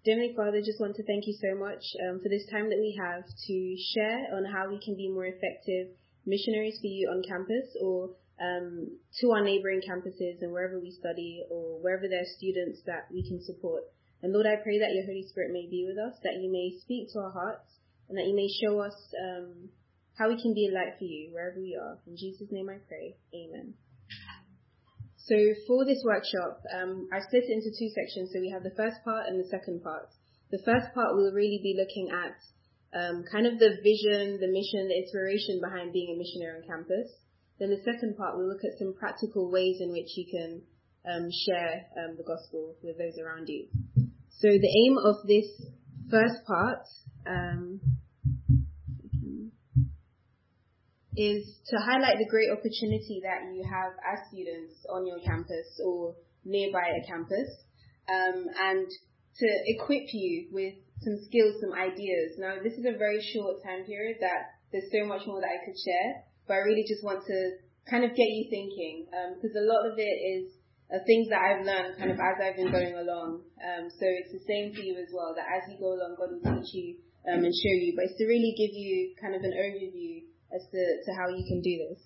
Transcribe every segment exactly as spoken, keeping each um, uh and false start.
Heavenly Father, just want to thank you so much um, for this time that we have to share on how we can be more effective missionaries for you on campus or um, to our neighboring campuses and wherever we study or wherever there are students that we can support. And Lord, I pray that your Holy Spirit may be with us, that you may speak to our hearts, and that you may show us um, how we can be a light for you wherever we are. In Jesus' name I pray. Amen. So for this workshop, um, I've split it into two sections. So we have the first part and the second part. The first part will really be looking at um, kind of the vision, the mission, the inspiration behind being a missionary on campus. Then the second part, we'll look at some practical ways in which you can um, share um, the gospel with those around you. So the aim of this first part um, is to highlight the great opportunity that you have as students on your campus or nearby a campus, um, and to equip you with some skills, some ideas. Now, this is a very short time period that there's so much more that I could share, but I really just want to kind of get you thinking, um, because a lot of it is uh, things that I've learned kind of as I've been going along. Um, so it's the same for you as well, that as you go along, God will teach you um, and show you, but it's to really give you kind of an overview as to, to how you can do this.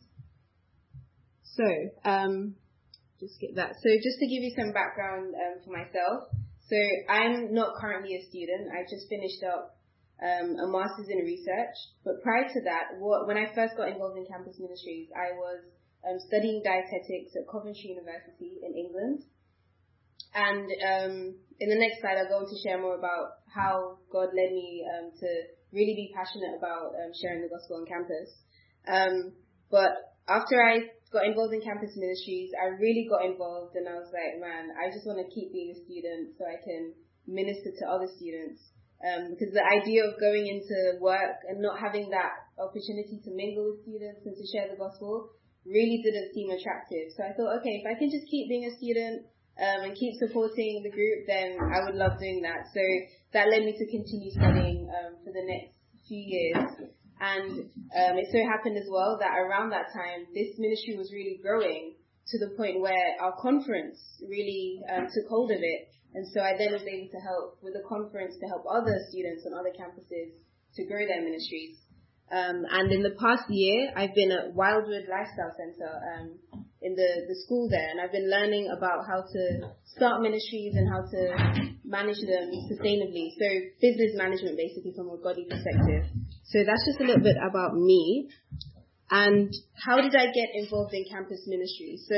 So, um, just get that. So just to give you some background um, for myself. So I'm not currently a student. I just finished up um, a master's in research. But prior to that, what, when I first got involved in campus ministries, I was um, studying dietetics at Coventry University in England. And um, in the next slide, I'll go on to share more about how God led me um, to really be passionate about um, sharing the gospel on campus. Um, but after I got involved in campus ministries, I really got involved, and I was like, man, I just want to keep being a student so I can minister to other students. Um, because the idea of going into work and not having that opportunity to mingle with students and to share the gospel really didn't seem attractive. So I thought, okay, if I can just keep being a student um, and keep supporting the group, then I would love doing that. So that led me to continue studying um, for the next few years. And um, it so happened as well that around that time, this ministry was really growing to the point where our conference really um, took hold of it. And so I then was able to help with the conference to help other students on other campuses to grow their ministries. Um, and in the past year, I've been at Wildwood Lifestyle Center um, in the, the school there, and I've been learning about how to start ministries and how to manage them sustainably. So business management, basically, from a godly perspective. So that's just a little bit about me. And how did I get involved in campus ministry? So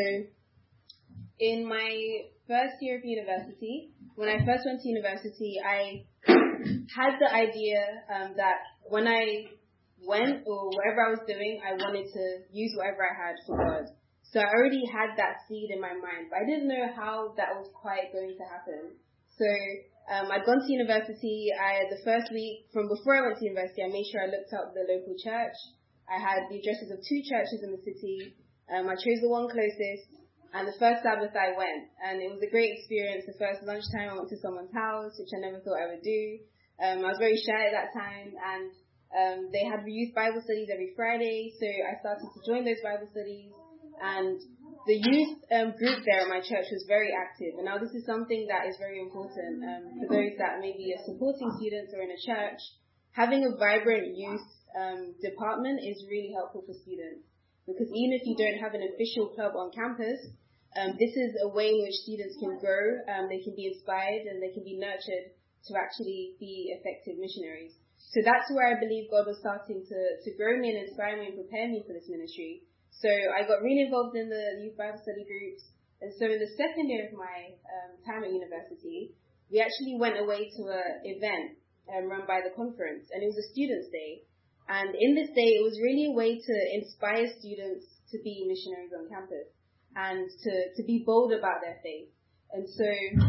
in my first year of university, when I first went to university, I had the idea um, that when I went or whatever I was doing, I wanted to use whatever I had for God. So I already had that seed in my mind, but I didn't know how that was quite going to happen. So um, I'd gone to university. I the first week from before I went to university, I made sure I looked up the local church. I had the addresses of two churches in the city. Um, I chose the one closest, and the first Sabbath I went, and it was a great experience. The first lunchtime I went to someone's house, which I never thought I would do. Um, I was very shy at that time, and um, they had youth Bible studies every Friday, so I started to join those Bible studies. And the youth um, group there at my church was very active. And now this is something that is very important um, for those that maybe are supporting students or in a church. Having a vibrant youth um, department is really helpful for students. Because even if you don't have an official club on campus, um, this is a way in which students can grow, um, they can be inspired, and they can be nurtured to actually be effective missionaries. So that's where I believe God was starting to, to grow me and inspire me and prepare me for this ministry. So I got really involved in the youth Bible study groups. And so in the second year of my um, time at university, we actually went away to an event um, run by the conference. And it was a students' day. And in this day, it was really a way to inspire students to be missionaries on campus and to, to be bold about their faith. And so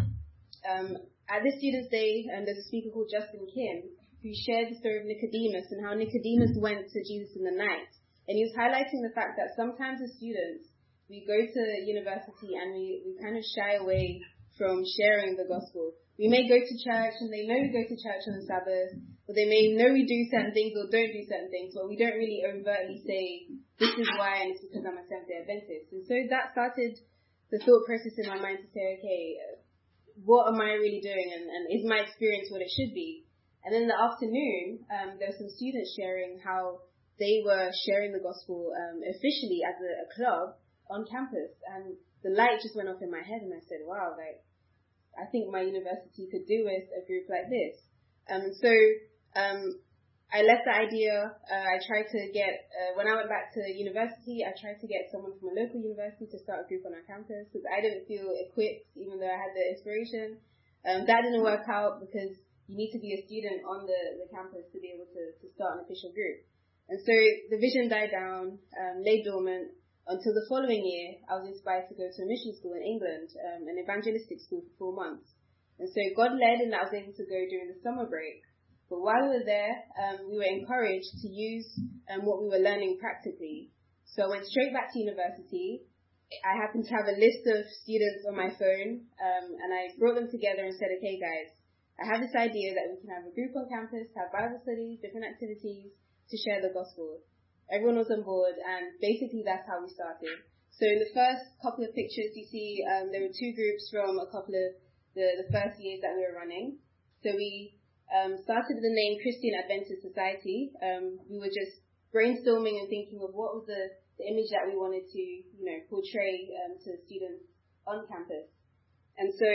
um, at this students' day, um, there's a speaker called Justin Kim who shared the story of Nicodemus and how Nicodemus went to Jesus in the night. And he was highlighting the fact that sometimes as students, we go to university and we, we kind of shy away from sharing the gospel. We may go to church and they know we go to church on the Sabbath, or they may know we do certain things or don't do certain things, but we don't really overtly say, this is why, and it's because I'm a Seventh-day Adventist. And so that started the thought process in my mind to say, okay, what am I really doing, and, and is my experience what it should be? And then in the afternoon, um, there were some students sharing how they were sharing the gospel um, officially as a, a club on campus, and the light just went off in my head, and I said, wow, like, I think my university could do with a group like this. Um, so um, I left the idea. Uh, I tried to get, uh, when I went back to university, I tried to get someone from a local university to start a group on our campus because I didn't feel equipped, even though I had the inspiration. Um, that didn't work out because you need to be a student on the, the campus to be able to, to start an official group. And so the vision died down, um, lay dormant, until the following year, I was inspired to go to a mission school in England, um, an evangelistic school for four months. And so God led, and I was able to go during the summer break. But while we were there, um, we were encouraged to use um, what we were learning practically. So I went straight back to university. I happened to have a list of students on my phone, um, and I brought them together and said, okay, guys, I have this idea that we can have a group on campus, have Bible studies, different activities to share the gospel. Everyone was on board, and basically that's how we started. So in the first couple of pictures you see, um, there were two groups from a couple of the, the first years that we were running. So we um, started with the name Christian Adventist Society. Um, we were just brainstorming and thinking of what was the, the image that we wanted to, you know, portray um, to students on campus. And so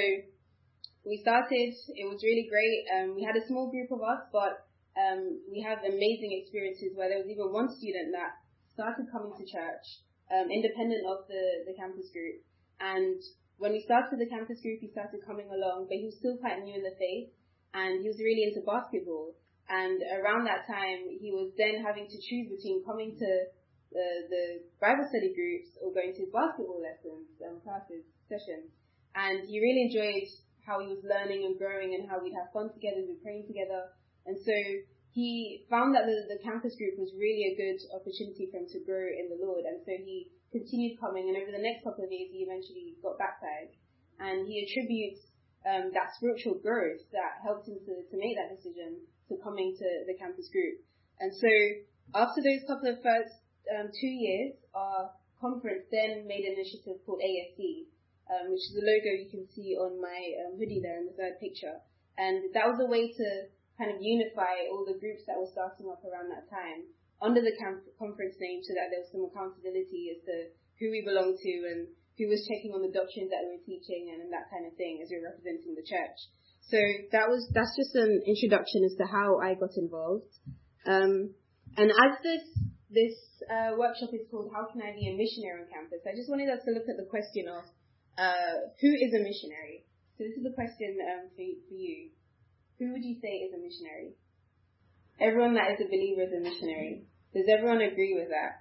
we started. It was really great. Um, we had a small group of us, but um, we had amazing experiences where there was even one student that started coming to church, um, independent of the, the campus group. And when we started the campus group, he started coming along, but he was still quite new in the faith, and he was really into basketball. And around that time, he was then having to choose between coming to the, the Bible study groups or going to basketball lessons, um, classes, sessions. And he really enjoyed how he was learning and growing and how we'd have fun together, we'd be praying together. And so he found that the, the campus group was really a good opportunity for him to grow in the Lord. And so he continued coming, and over the next couple of years, he eventually got baptized. And he attributes um, that spiritual growth that helped him to, to make that decision to coming to the campus group. And so after those couple of first um, two years, our conference then made an initiative called A S C, um, which is the logo you can see on my um, hoodie there in the third picture. And that was a way to kind of unify all the groups that were starting up around that time under the camp- conference name, so that there was some accountability as to who we belonged to and who was checking on the doctrines that we were teaching and, and that kind of thing as we were representing the church. So that was that's just an introduction as to how I got involved. Um, and as this this uh, workshop is called How Can I Be a Missionary on Campus, I just wanted us to look at the question of uh, who is a missionary. So this is the question um, for, for you. Who would you say is a missionary? Everyone that is a believer is a missionary. Does everyone agree with that?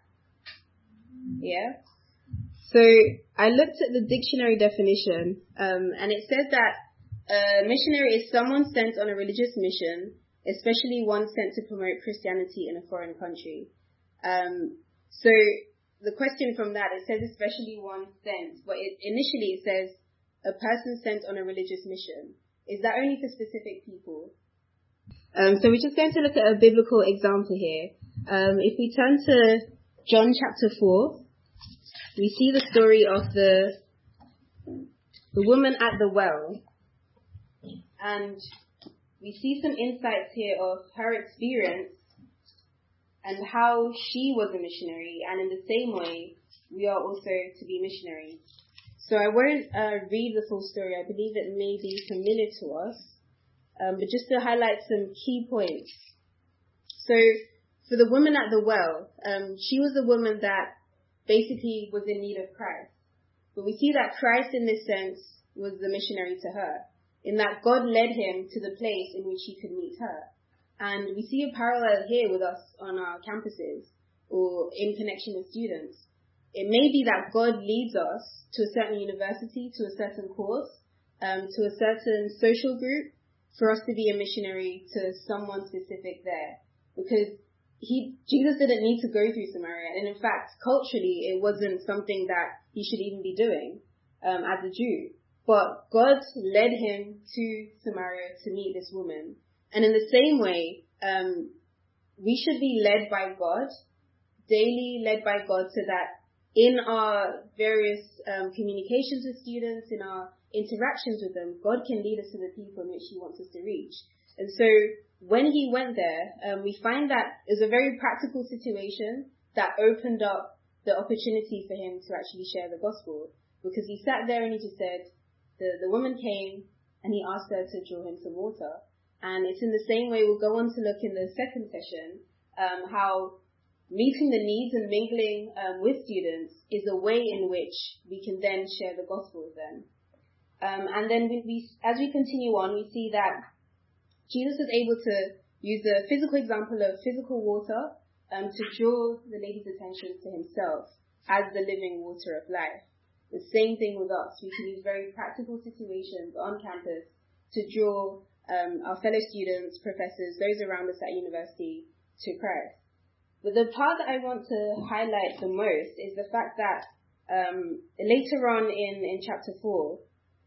Yeah? So I looked at the dictionary definition, um, and it says that a missionary is someone sent on a religious mission, especially one sent to promote Christianity in a foreign country. Um, so the question from that, it says especially one sent, but it, initially it says a person sent on a religious mission. Is that only for specific people? Um, so we're just going to look at a biblical example here. Um, if we turn to John chapter four, we see the story of the the woman at the well. And we see some insights here of her experience and how she was a missionary. And in the same way, we are also to be missionaries. So I won't uh, read the full story. I believe it may be familiar to us. Um, but just to highlight some key points. So for the woman at the well, um, she was a woman that basically was in need of Christ. But we see that Christ in this sense was the missionary to her, in that God led him to the place in which he could meet her. And we see a parallel here with us on our campuses or in connection with students. It may be that God leads us to a certain university, to a certain course, um, to a certain social group for us to be a missionary to someone specific there. Because he, Jesus didn't need to go through Samaria. And in fact, culturally, it wasn't something that he should even be doing um, as a Jew. But God led him to Samaria to meet this woman. And in the same way, um, we should be led by God, daily led by God, so that in our various um, communications with students, in our interactions with them, God can lead us to the people in which he wants us to reach. And so when he went there, um, we find that it was a very practical situation that opened up the opportunity for him to actually share the gospel. Because he sat there and he just said, the, the woman came and he asked her to draw him some water. And it's in the same way we'll go on to look in the second session, um, how meeting the needs and mingling um, with students is a way in which we can then share the gospel with them. Um, and then we, we, as we continue on, we see that Jesus was able to use the physical example of physical water um, to draw the lady's attention to himself as the living water of life. The same thing with us. We can use very practical situations on campus to draw um, our fellow students, professors, those around us at university to Christ. But the part that I want to highlight the most is the fact that um, later on in, in chapter four,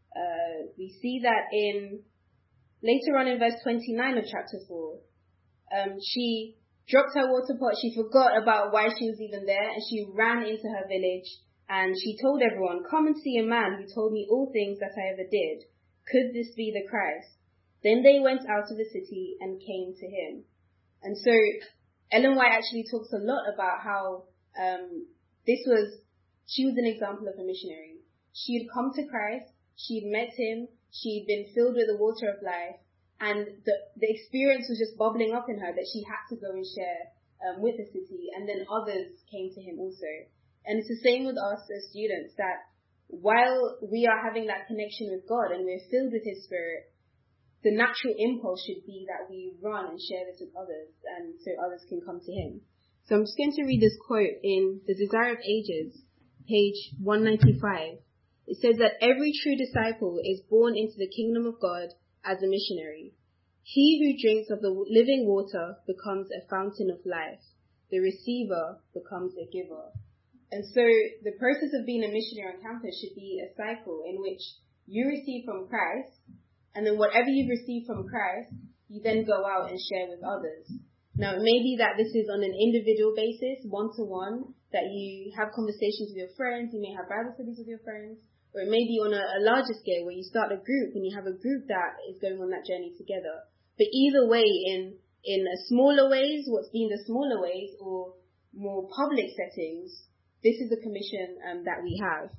uh, we see that in later on in verse twenty-nine of chapter four, um, she dropped her water pot. She forgot about why she was even there, and she ran into her village and she told everyone, "Come and see a man who told me all things that I ever did. Could this be the Christ?" Then they went out of the city and came to him. And so Ellen White actually talks a lot about how um, this was, she was an example of a missionary. She had come to Christ, she had met him, she'd been filled with the water of life, and the, the experience was just bubbling up in her that she had to go and share um, with the city, and then others came to him also. And it's the same with us as students, that while we are having that connection with God and we're filled with his Spirit, the natural impulse should be that we run and share this with others, and so others can come to him. So I'm just going to read this quote in The Desire of Ages, page one ninety-five. It says that every true disciple is born into the kingdom of God as a missionary. He who drinks of the living water becomes a fountain of life. The receiver becomes a giver. And so the process of being a missionary on campus should be a cycle in which you receive from Christ, and then whatever you've received from Christ, you then go out and share with others. Now, it may be that this is on an individual basis, one-to-one, that you have conversations with your friends, you may have Bible studies with your friends, or it may be on a, a larger scale where you start a group and you have a group that is going on that journey together. But either way, in, in a smaller ways, what's been the smaller ways, or more public settings, this is a commission um, that we have.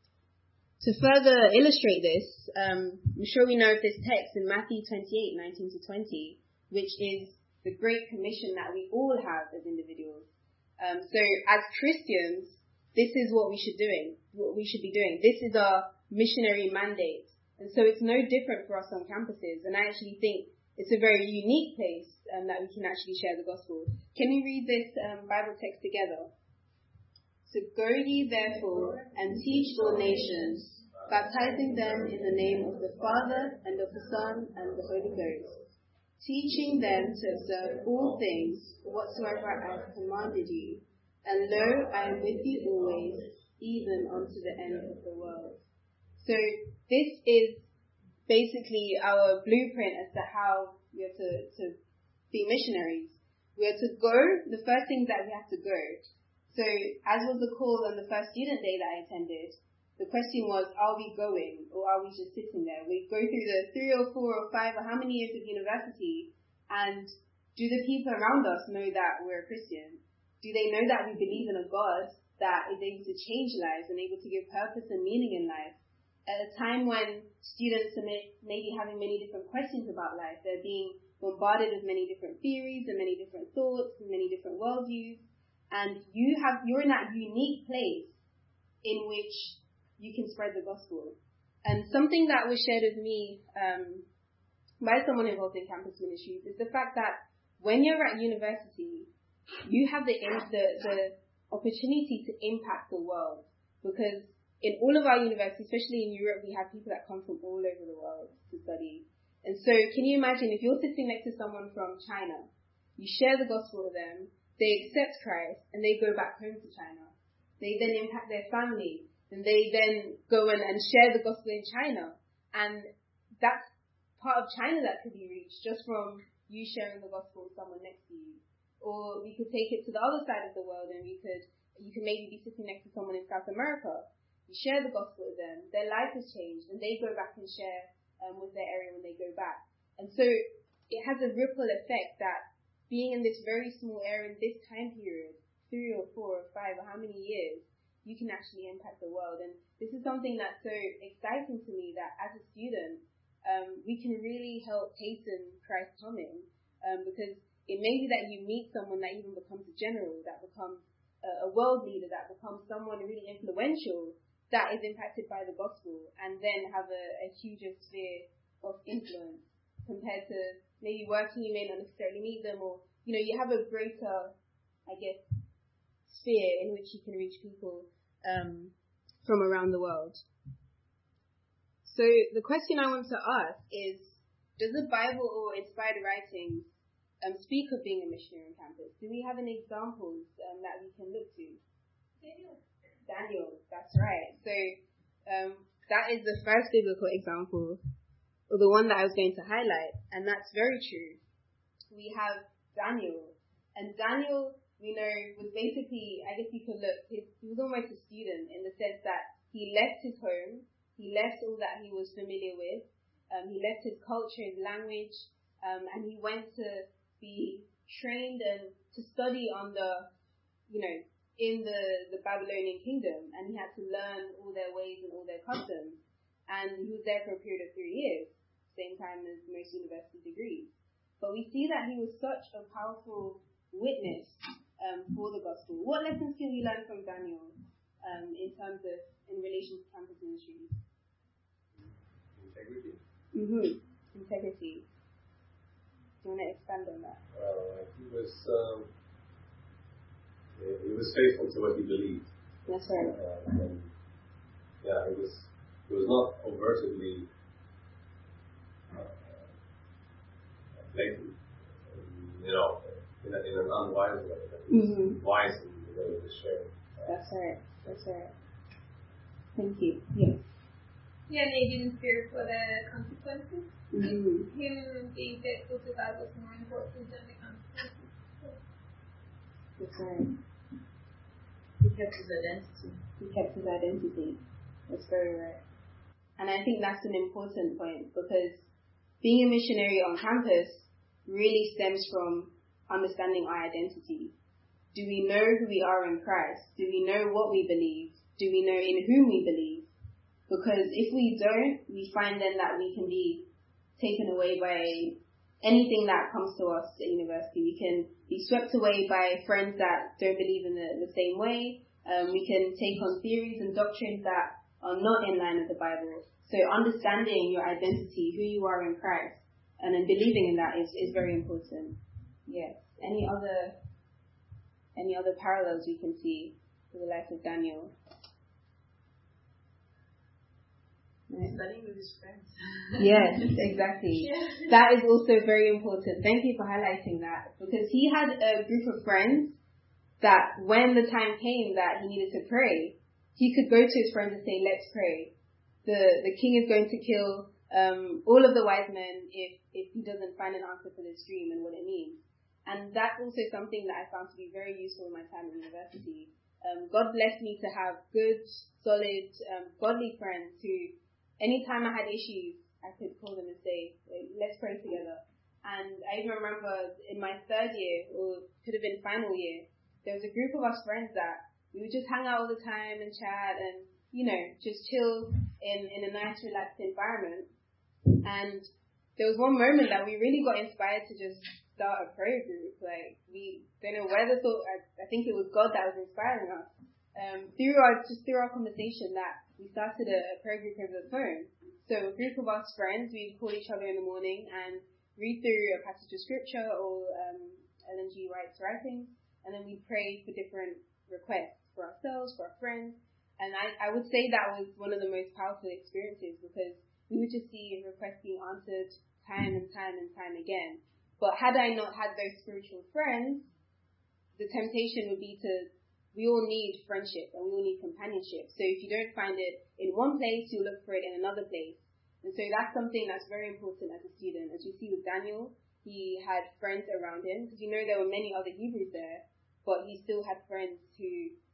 To further illustrate this, um, I'm sure we know of this text in Matthew twenty-eight, nineteen to twenty, which is the Great Commission that we all have as individuals. Um, so as Christians, this is what we should doing, what we should be doing. This is our missionary mandate. And so it's no different for us on campuses. And I actually think it's a very unique place um, that we can actually share the gospel. Can we read this um, Bible text together? So go ye therefore and teach all nations, baptizing them in the name of the Father and of the Son and the Holy Ghost, teaching them to observe all things whatsoever I have commanded you. And lo, I am with you always, even unto the end of the world. So this is basically our blueprint as to how we are to, to be missionaries. We are to go, the first thing that we have to go. So as was the call on the first student day that I attended, the question was, are we going or are we just sitting there? We go through the three or four or five or how many years of university, and do the people around us know that we're a Christian? Do they know that we believe in a God that is able to change lives and able to give purpose and meaning in life? At a time when students are may, maybe having many different questions about life, they're being bombarded with many different theories and many different thoughts and many different worldviews. And you have, you're in that unique place in which you can spread the gospel. And something that was shared with me um, by someone involved in campus ministries is the fact that when you're at university, you have the, the, the opportunity to impact the world. Because in all of our universities, especially in Europe, we have people that come from all over the world to study. And so can you imagine if you're sitting next to someone from China, you share the gospel with them, they accept Christ, and they go back home to China. They then impact their family, and they then go and, and share the gospel in China. And that's part of China that could be reached just from you sharing the gospel with someone next to you. Or we could take it to the other side of the world, and we could, you could maybe be sitting next to someone in South America. you share the gospel with them, their life has changed, and they go back and share um, with their area when they go back. And so it has a ripple effect that being in this very small area in this time period, three or four or five or how many years, you can actually impact the world. And this is something that's so exciting to me, that as a student, um, we can really help hasten Christ's coming, um, because it may be that you meet someone that even becomes a general, that becomes a, a world leader, that becomes someone really influential, that is impacted by the gospel, and then have a, a huger sphere of influence compared to maybe working, you may not necessarily meet them, or, you know, you have a greater, I guess, sphere in which you can reach people um, from around the world. So the question I want to ask is, does the Bible or inspired writings um, speak of being a missionary on campus? Do we have any examples um, that we can look to? Daniel. Daniel, that's right. So um, that is the first biblical example, or the one that I was going to highlight, and that's very true. We have Daniel, and Daniel, we know, was basically, I guess you could look, his, he was almost a student in the sense that he left his home, he left all that he was familiar with, um, he left his culture, his language, um, and he went to be trained and to study on the, you know, in the, the Babylonian kingdom, and he had to learn all their ways and all their customs. And he was there for a period of three years, same time as most university degrees. But we see that he was such a powerful witness um, for the gospel. What lessons can we learn from Daniel um, in terms of, in relation to campus ministries? Integrity. Mm-hmm. Integrity. Do you want to expand on that? Well, he was um, he was faithful to what he believed. That's right. Uh, and yeah, he was he was not overtly uh, blatant, you know, in, a, in an unwise way. Mm-hmm. Wise in the way he was sharing. That's right. That's right. Thank you. Yes. Yeah, and they didn't fear for the consequences. Mm-hmm. Him being faithful to God was more important than the consequences. That's right. He kept his identity. He kept his identity. That's very right. And I think that's an important point, because being a missionary on campus really stems from understanding our identity. Do we know who we are in Christ? Do we know what we believe? Do we know in whom we believe? Because if we don't, we find then that we can be taken away by anything that comes to us at university. We can be swept away by friends that don't believe in the, the same way. Um, we can take on theories and doctrines that are not in line with the Bible. So understanding your identity, who you are in Christ, and then believing in that is, is very important. Yes. Any other any other parallels we can see to the life of Daniel? Studying with his friends. Yes, exactly. Yeah. That is also very important. Thank you for highlighting that, because he had a group of friends that when the time came that he needed to pray, he could go to his friends and say, let's pray. The the king is going to kill um, all of the wise men if, if he doesn't find an answer for this dream and what it means. And that's also something that I found to be very useful in my time at university. Um, God blessed me to have good, solid, um, godly friends who, anytime I had issues, I could call them and say, let's pray together. And I even remember in my third year, or could have been final year, there was a group of us friends that we would just hang out all the time and chat and, you know, just chill in, in a nice, relaxed environment. And there was one moment that we really got inspired to just start a prayer group. Like, we don't know where the thought, I, I think it was God that was inspiring us. Um, through our, just through our conversation that we started a, a prayer group over the phone. So a group of us friends, we'd call each other in the morning and read through a passage of scripture or um, Ellen G. White's writings, and then we'd pray for different requests for ourselves, for our friends. And I, I would say that was one of the most powerful experiences, because we would just see requests being answered time and time and time again. But had I not had those spiritual friends, the temptation would be to, we all need friendship and we all need companionship. So if you don't find it in one place, you look for it in another place. And so that's something that's very important as a student. As we see with Daniel, he had friends around him, because you know there were many other Hebrews there, but he still had friends who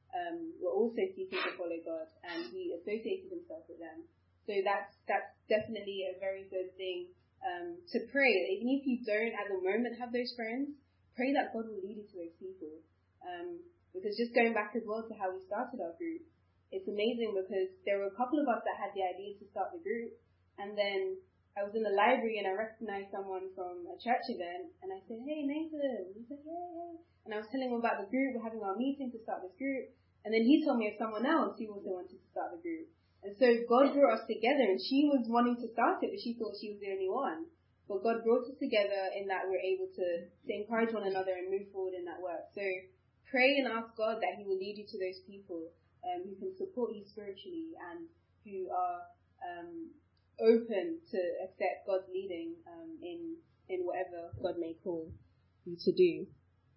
um, were also seeking to follow God, and he associated himself with them. So that's that's definitely a very good thing um, to pray. Even if you don't at the moment have those friends, pray that God will lead you to those people. Um, because just going back as well to how we started our group, it's amazing because there were a couple of us that had the idea to start the group, and then I was in the library and I recognized someone from a church event, and I said, "Hey, Nathan." He said, "Yeah, yeah." And I was telling him about the group, we're having our meeting to start this group, and then he told me of someone else who also wanted to start the group. And so God brought us together, and she was wanting to start it, but she thought she was the only one. But God brought us together in that we're able to, to encourage one another and move forward in that work. So pray and ask God that he will lead you to those people um, who can support you spiritually and who are um, open to accept God's leading um, in, in whatever God may call you to do.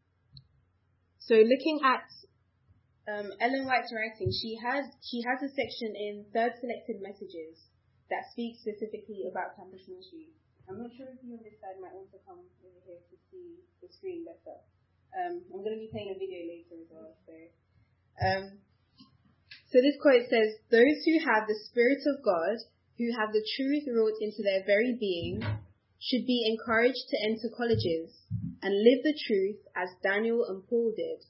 So looking at Um, Ellen White's writing, she has she has a section in Third Selected Messages that speaks specifically about campus ministry. I'm not sure if you on this side might want to come over here to see the screen better. Um, I'm going to be playing a video later as well. So, um, so this quote says, "Those who have the Spirit of God, who have the truth wrought into their very being, should be encouraged to enter colleges and live the truth as Daniel and Paul did.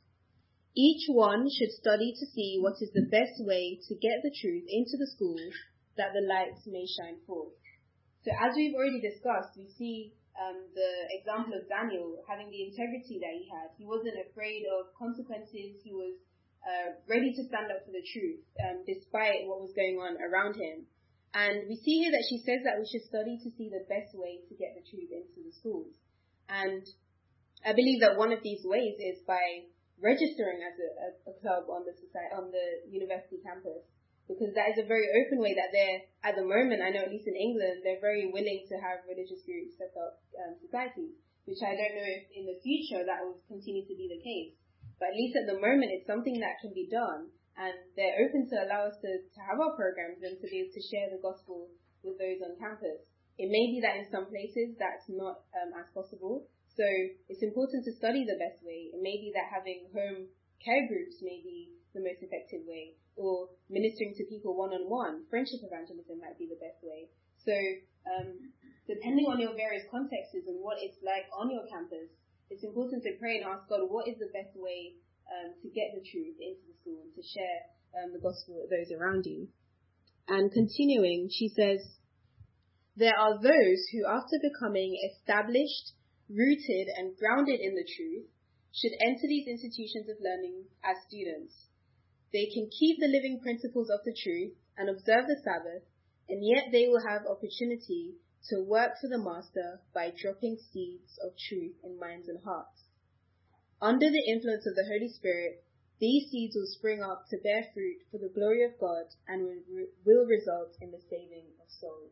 Each one should study to see what is the best way to get the truth into the schools that the lights may shine forth." So as we've already discussed, we see um, the example of Daniel having the integrity that he had. He wasn't afraid of consequences. He was uh, ready to stand up for the truth um, despite what was going on around him. And we see here that she says that we should study to see the best way to get the truth into the schools. And I believe that one of these ways is by registering as a, a, a club on the society, on the university campus, because that is a very open way that they're, at the moment, I know at least in England, they're very willing to have religious groups set up um, societies, which I don't know if in the future that will continue to be the case. But at least at the moment, it's something that can be done, and they're open to allow us to, to have our programs and to be able to share the gospel with those on campus. It may be that in some places that's not um, as possible. So it's important to study the best way. It may be that having home care groups may be the most effective way, or ministering to people one-on-one, friendship evangelism might be the best way. So um, depending on your various contexts and what it's like on your campus, it's important to pray and ask God, what is the best way um, to get the truth into the school and to share um, the gospel with those around you. And continuing, she says, "There are those who, after becoming established, rooted and grounded in the truth, should enter these institutions of learning as students. They can keep the living principles of the truth and observe the Sabbath, and yet they will have opportunity to work for the Master by dropping seeds of truth in minds and hearts. Under the influence of the Holy Spirit, these seeds will spring up to bear fruit for the glory of God and will, will result in the saving of souls."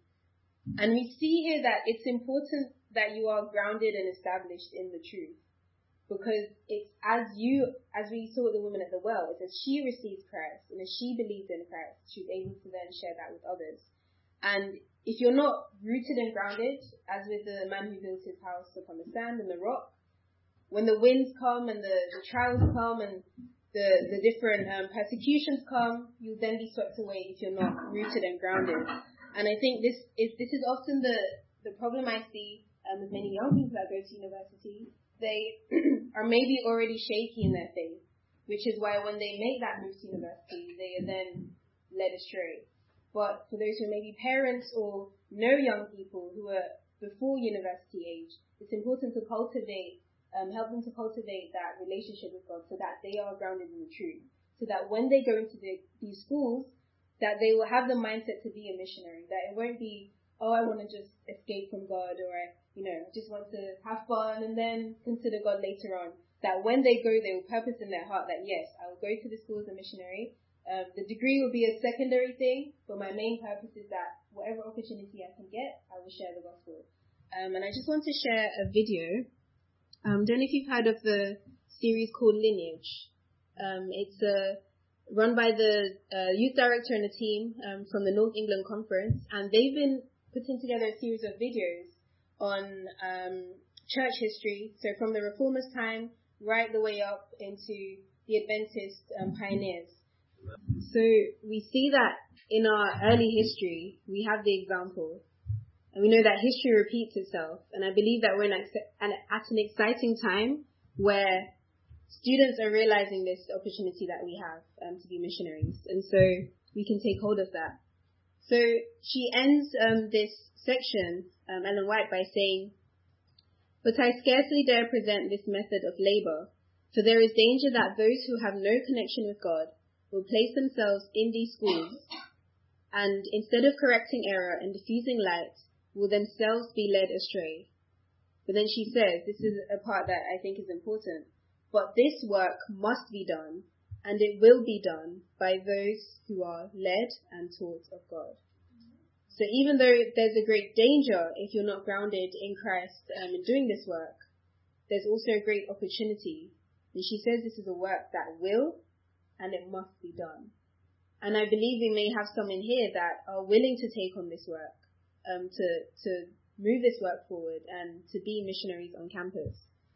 And we see here that it's important that you are grounded and established in the truth, because it's as you, as we saw with the woman at the well, it's as she received Christ and as she believed in Christ, she was able to then share that with others. And if you're not rooted and grounded, as with the man who built his house upon the sand and the rock, when the winds come and the, the trials come and the, the different um, persecutions come, you'll then be swept away if you're not rooted and grounded. And I think this is this is often the, the problem I see um, with many young people that go to university. They are maybe already shaky in their faith, which is why when they make that move to university, they are then led astray. But for those who may be parents or know young people who are before university age, it's important to cultivate, um, help them to cultivate that relationship with God so that they are grounded in the truth, so that when they go into the, these schools, that they will have the mindset to be a missionary, that it won't be, oh, I want to just escape from God, or I, you know, just want to have fun and then consider God later on. That when they go, they will purpose in their heart that, yes, I will go to the school as a missionary. Um, the degree will be a secondary thing, but my main purpose is that whatever opportunity I can get, I will share the gospel. Um, and I just want to share a video. Um, don't know if you've heard of the series called Lineage. Um, it's a run by the uh, youth director and a team um, from the North England Conference, and they've been putting together a series of videos on um, church history, so from the Reformers' time right the way up into the Adventist um, pioneers. So we see that in our early history, we have the example. And we know that history repeats itself. And I believe that we're in an, at an exciting time where students are realizing this opportunity that we have um, to be missionaries. And so we can take hold of that. So she ends um, this section, um, Ellen White, by saying, "But I scarcely dare present this method of labor, for there is danger that those who have no connection with God will place themselves in these schools and instead of correcting error and diffusing light, will themselves be led astray." But then she says, this is a part that I think is important, "But this work must be done, and it will be done by those who are led and taught of God." So even though there's a great danger if you're not grounded in Christ um, in doing this work, there's also a great opportunity. And she says this is a work that will and it must be done. And I believe we may have some in here that are willing to take on this work, um, to, to move this work forward and to be missionaries on campus.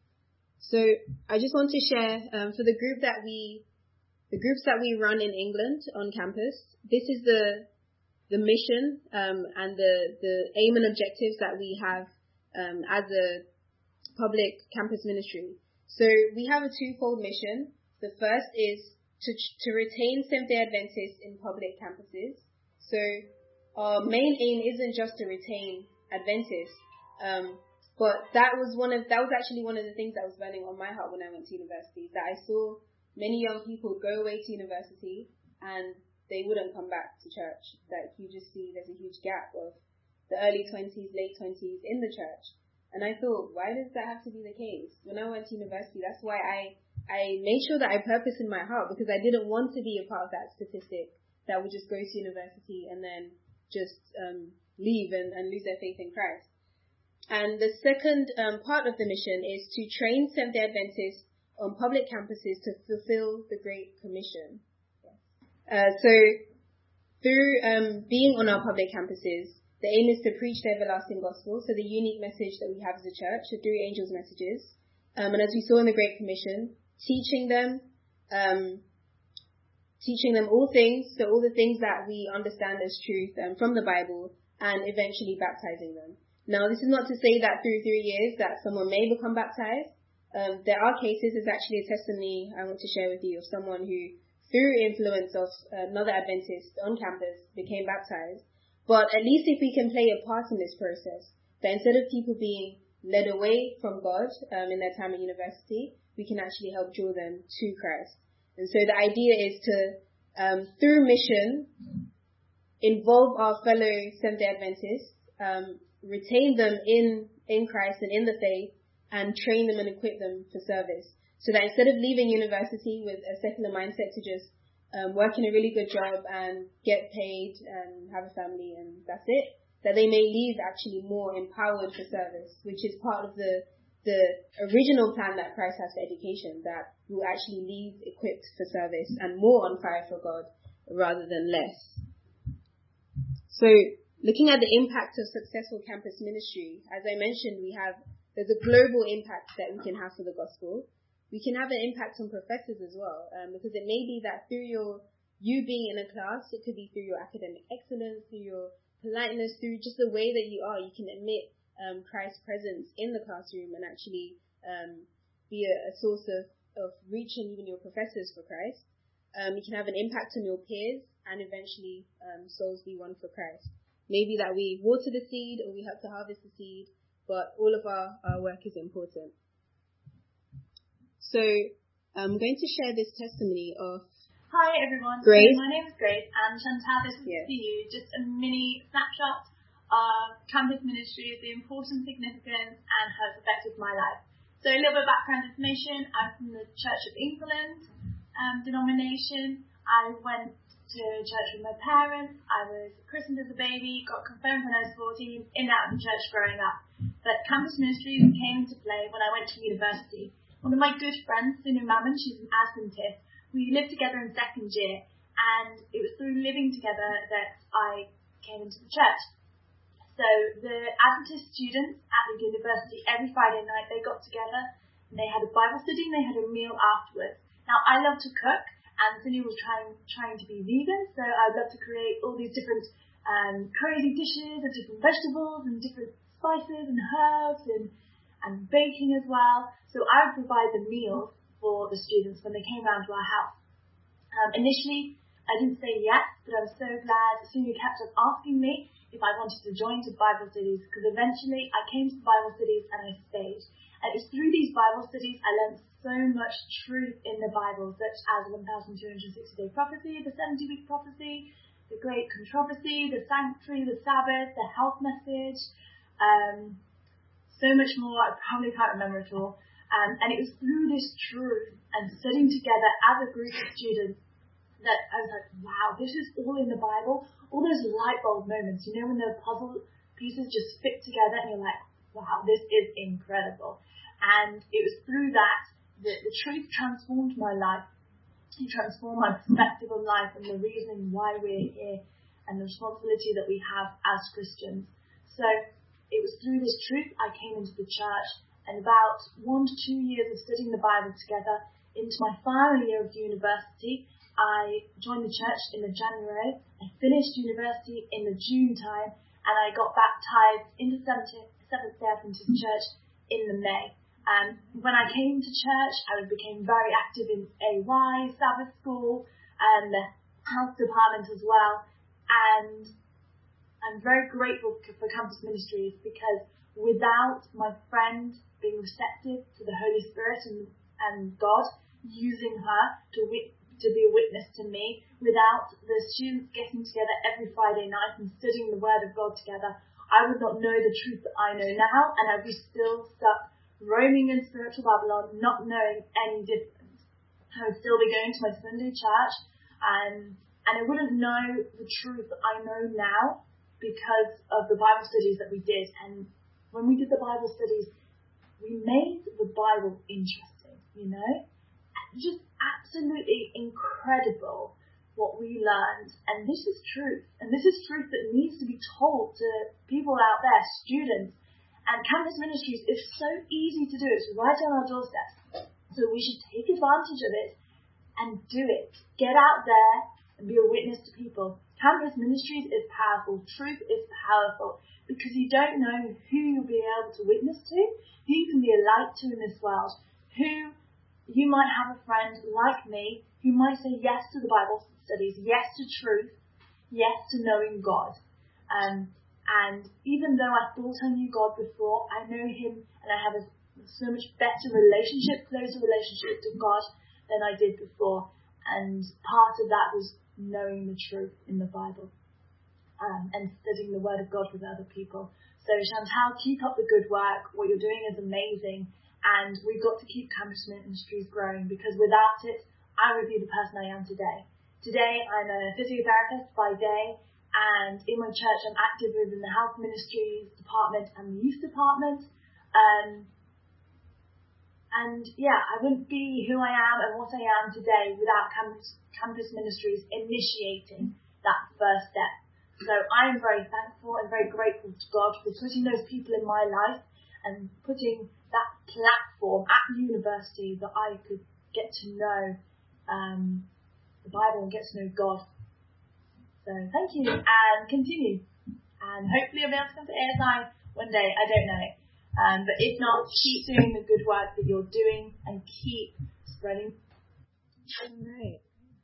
So I just want to share um, for the group that we, the groups that we run in England on campus, this is the the mission um, and the, the aim and objectives that we have um, as a public campus ministry. So we have a twofold mission. The first is to to retain Seventh-day Adventists in public campuses. So our main aim isn't just to retain Adventists, um, but that was one of that was actually one of the things that was burning on my heart when I went to university. That I saw many young people go away to university and they wouldn't come back to church. That you just see there's a huge gap of the early twenties, late twenties in the church. And I thought, why does that have to be the case? When I went to university, that's why I, I made sure that I purposed in my heart, because I didn't want to be a part of that statistic that would just go to university and then just um, leave and, and lose their faith in Christ. And the second um, part of the mission is to train Seventh-day Adventists on public campuses to fulfill the Great Commission. Uh, so through um, being on our public campuses, the aim is to preach the everlasting gospel, so the unique message that we have as a church, the three angels' messages. Um, and as we saw in the Great Commission, teaching them, um, teaching them all things, so all the things that we understand as truth um, from the Bible, and eventually baptizing them. Now, this is not to say that through three years that someone may become baptized. Um, there are cases, there's actually a testimony I want to share with you of someone who, through influence of another Adventist on campus, became baptized. But at least if we can play a part in this process, that instead of people being led away from God um, in their time at university, we can actually help draw them to Christ. And so the idea is to, um, through mission, involve our fellow Seventh-day Adventists, um, retain them in, in Christ and in the faith, and train them and equip them for service. So that instead of leaving university with a secular mindset to just um, work in a really good job and get paid and have a family and that's it, that they may leave actually more empowered for service, which is part of the the original plan that Christ has for education, that we'll actually leave equipped for service and more on fire for God rather than less. So looking at the impact of successful campus ministry, as I mentioned, we have there's a global impact that we can have for the gospel. We can have an impact on professors as well, um, because it may be that through your you being in a class, it could be through your academic excellence, through your politeness, through just the way that you are, you can admit um, Christ's presence in the classroom and actually um, be a, a source of, of reaching even your professors for Christ. Um, you can have an impact on your peers and eventually um, souls be won for Christ. Maybe that we water the seed or we help to harvest the seed, but all of our, our work is important. So I'm going to share this testimony of Hi everyone, Grace. So my name is Grace and Chantal, this is yes. for you just a mini snapshot of campus ministry, the importance, significance and how it's affected my life. So a little bit of background information. I'm from the Church of England um, denomination. I went to church with my parents. I was christened as a baby, got confirmed when I was fourteen, in and out of the church growing up. But campus ministry came into play when I went to university. One of my good friends, Sinu Mammon, she's an Adventist. We lived together in second year, and it was through living together that I came into the church. So the Adventist students at the university, every Friday night, they got together, and they had a Bible study, and they had a meal afterwards. Now, I love to cook, and Cindy was trying trying to be vegan, so I'd love to create all these different um, crazy dishes of different vegetables and different spices and herbs and, and baking as well. So I would provide the meals for the students when they came round to our house. Um, initially, I didn't say yes, but I was so glad Cindy kept on asking me if I wanted to join to Bible studies, because eventually I came to Bible studies and I stayed. And it was through these Bible studies I learned so much truth in the Bible, such as one thousand two hundred sixty day prophecy, the seventy week prophecy, the great controversy, the sanctuary, the Sabbath, the health message, um, so much more. I probably can't remember it all. Um, and it was through this truth and studying together as a group of students that I was like, wow, this is all in the Bible. All those light bulb moments, you know, when the puzzle pieces just fit together and you're like, wow, this is incredible. And it was through that that the truth transformed my life. It transformed my perspective of life and the reasoning why we're here and the responsibility that we have as Christians. So it was through this truth I came into the church, and about one to two years of studying the Bible together, into my final year of university, I joined the church in the January. I finished university in the June time, and I got baptized in the Seventh-day Adventist Church in the May. And when I came to church, I became very active in A Y, Sabbath School, and the health department as well. And I'm very grateful for Campus Ministries, because without my friend being receptive to the Holy Spirit and, and God using her to wit- to be a witness to me, without the students getting together every Friday night and studying the Word of God together, I would not know the truth that I know now, and I'd be still stuck roaming in spiritual Babylon, not knowing any difference. I would still be going to my Sunday church, and and I wouldn't know the truth that I know now because of the Bible studies that we did. And when we did the Bible studies, we made the Bible interesting, you know? Just absolutely incredible what we learned. And this is truth. And this is truth that needs to be told to people out there, students. And Campus Ministries is so easy to do. It's right on our doorstep. So we should take advantage of it and do it. Get out there and be a witness to people. Campus Ministries is powerful. Truth is powerful, because you don't know who you'll be able to witness to, who you can be a light to in this world, who you might have a friend like me who might say yes to the Bible studies, yes to truth, yes to knowing God. Um, and even though I thought I knew God before, I know Him, and I have a so much better relationship, closer relationship to God than I did before. And part of that was knowing the truth in the Bible, um, and studying the Word of God with other people. So Chantal, keep up the good work. What you're doing is amazing. And we've got to keep Campus Ministries growing, because without it, I would be the person I am today. Today, I'm a physiotherapist by day, and in my church, I'm active within the health ministries department and the youth department. Um, and yeah, I wouldn't be who I am and what I am today without Campus, Campus Ministries initiating that first step. So I am very thankful and very grateful to God for putting those people in my life and putting that platform at university that I could get to know um, the Bible and get to know God. So thank you, and continue. And hopefully I'll be able to come to A S I one day. I don't know. Um, but if not, keep doing the good work that you're doing and keep spreading. Alright.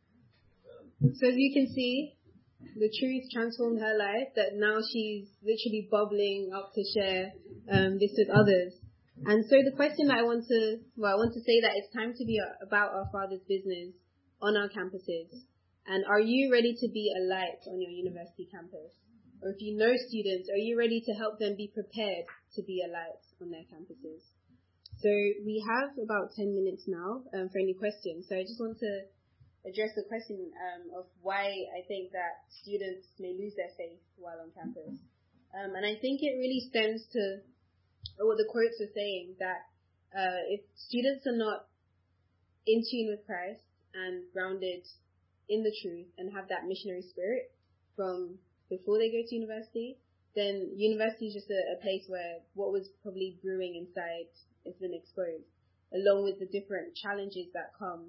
So as you can see, the truth transformed her life, that now she's literally bubbling up to share um, this with others. And so the question that I want to, well, I want to say that it's time to be about our Father's business on our campuses. And are you ready to be a light on your university campus? Or if you know students, are you ready to help them be prepared to be a light on their campuses? So we have about ten minutes now um, for any questions. So I just want to address the question um, of why I think that students may lose their faith while on campus. Um, and I think it really stems to what the quotes are saying, that uh, if students are not in tune with Christ and grounded in the truth and have that missionary spirit from before they go to university, then university is just a, a place where what was probably brewing inside has been exposed, along with the different challenges that come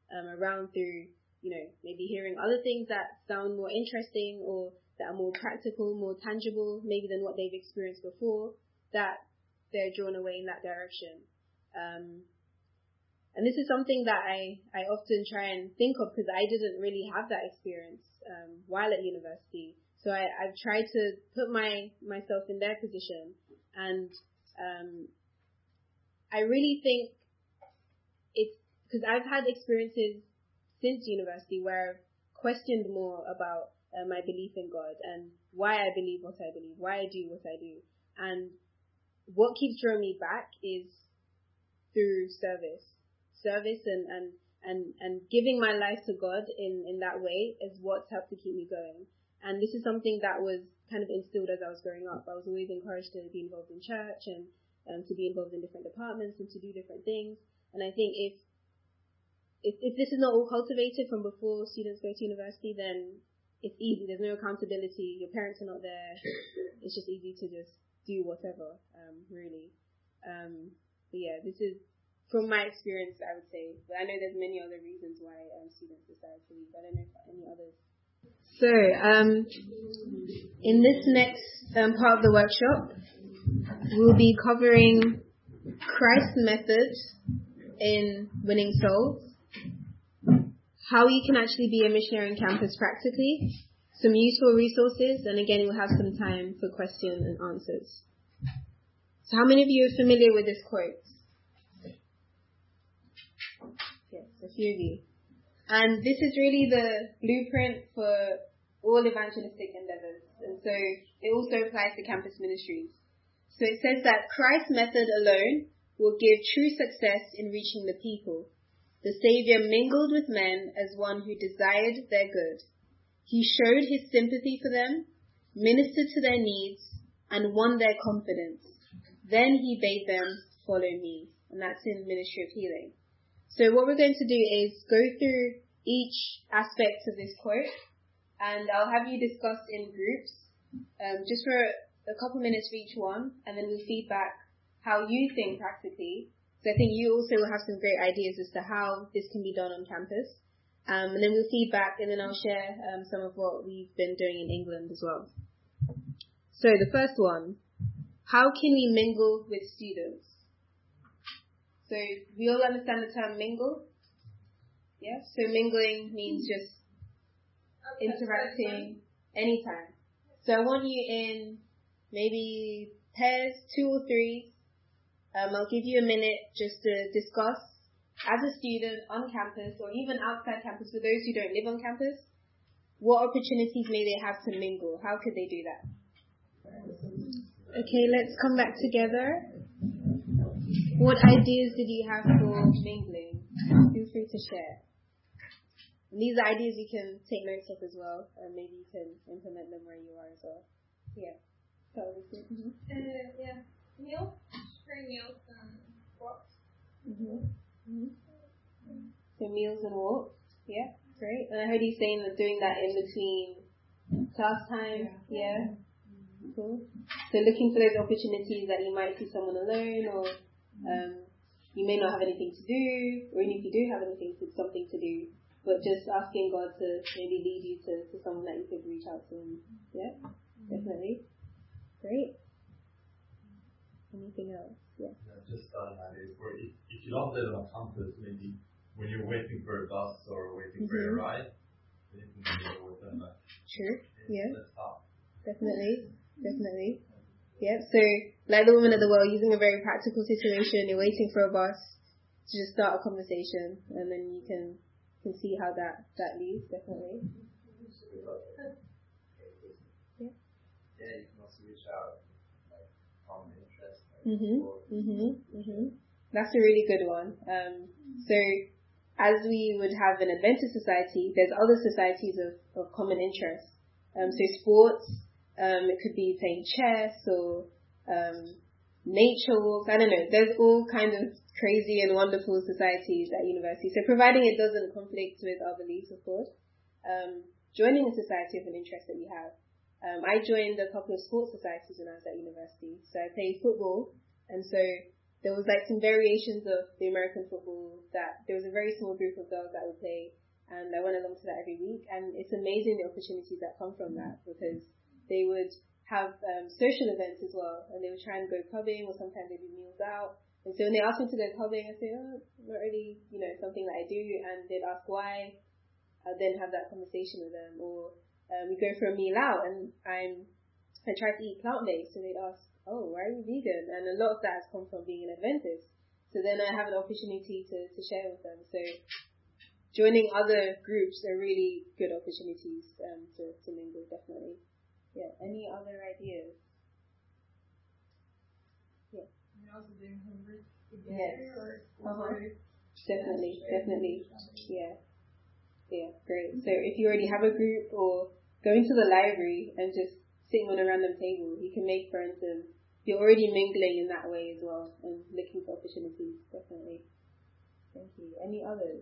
um, around through, you know, maybe hearing other things that sound more interesting or that are more practical, more tangible, maybe than what they've experienced before, that they're drawn away in that direction. Um, and this is something that I, I often try and think of because I didn't really have that experience um, while at university. So I, I've tried to put my myself in their position, and um, I really think it's because I've had experiences since university where I've questioned more about uh, my belief in God and why I believe what I believe, why I do what I do. And what keeps drawing me back is through service. Service and, and, and, and giving my life to God in, in that way is what's helped to keep me going. And this is something that was kind of instilled as I was growing up. I was always encouraged to be involved in church and um, to be involved in different departments and to do different things. And I think if, if if this is not all cultivated from before students go to university, then it's easy. There's no accountability. Your parents are not there. It's just easy to just do whatever, um, really. Um, but yeah, this is, from my experience, I would say. But I know there's many other reasons why um, students decide to leave. I don't know if any others. So, um, in this next um, part of the workshop, we'll be covering Christ's method in winning souls, how you can actually be a missionary on campus practically, some useful resources, and again, we'll have some time for questions and answers. So how many of you are familiar with this quote? Yes, a few of you. And this is really the blueprint for all evangelistic endeavors. And so it also applies to campus ministries. So it says that Christ's method alone will give true success in reaching the people. The Savior mingled with men as one who desired their good. He showed his sympathy for them, ministered to their needs, and won their confidence. Then he bade them follow me. And that's in Ministry of Healing. So what we're going to do is go through each aspect of this quote, and I'll have you discuss in groups, um, just for a couple minutes for each one, and then we'll feedback how you think practically. So I think you also will have some great ideas as to how this can be done on campus. Um, and then we'll feedback, and then I'll share um, some of what we've been doing in England as well. So the first one, how can we mingle with students? So we all understand the term mingle? Yeah? So mingling means just interacting anytime. So I want you in maybe pairs, two or three. Um, I'll give you a minute just to discuss as a student on campus or even outside campus for those who don't live on campus, what opportunities may they have to mingle? How could they do that? Okay, let's come back together. What ideas did you have for mingling? Feel free to share. And these are ideas you can take notes of as well, and maybe you can implement them where you are as well. Yeah. So, mm-hmm. uh, yeah. Meals, sharing meals and walks. Mm-hmm. Mm-hmm. So meals and walks. Yeah, great. And I heard you saying that doing that in between class time. Yeah. yeah. Cool. So looking for those opportunities that you might see someone alone, or Um, you may not have anything to do, or even if you do have anything to, something to do, but just asking God to maybe lead you to, to someone that you could reach out to. And, yeah, mm-hmm. Definitely. Great. Anything else? Yeah. yeah just uh, ideas for if, if you don't live on campus, maybe when you're waiting for a bus or waiting mm-hmm. for a ride, then you can go with them. Uh, sure. Yeah. Stop. Definitely. Definitely. Yeah, so like the woman at the well, using a very practical situation, you're waiting for a bus to just start a conversation, and then you can can see how that, that leads, definitely. Yeah. Yeah, you can also reach out, like, common interests. Like mhm, mhm, mhm. That's a really good one. Um, so as we would have an Adventist society, there's other societies of, of common interest. Um, so sports. Um, it could be playing chess or um, nature walks. I don't know. There's all kinds of crazy and wonderful societies at university. So providing it doesn't conflict with our beliefs, of course. Um, joining a society of an interest that you have. Um, I joined a couple of sports societies when I was at university. So I played football, and so there was like some variations of the American football that there was a very small group of girls that would play, and I went along to that every week, and it's amazing the opportunities that come from that, because they would have um, social events as well, and they would try and go clubbing, or sometimes they'd do meals out. And so when they ask me to go clubbing, I say, oh, not really, you know, something that I do, and they'd ask why. I'd then have that conversation with them, or um, we go for a meal out, and I'm I try to eat plant-based, so they'd ask, oh, why are you vegan? And a lot of that has come from being an Adventist. So then I have an opportunity to, to share with them. So joining other groups are really good opportunities um, to, to mingle, definitely. Yeah. Any other ideas? Yeah. And also doing homework together. Yes. Or Uh-huh. Definitely, definitely. Yeah. Yeah, great. So if you already have a group, or going to the library and just sitting on a random table, you can make friends, and you're already mingling in that way as well, and looking for opportunities, definitely. Thank you. Any others?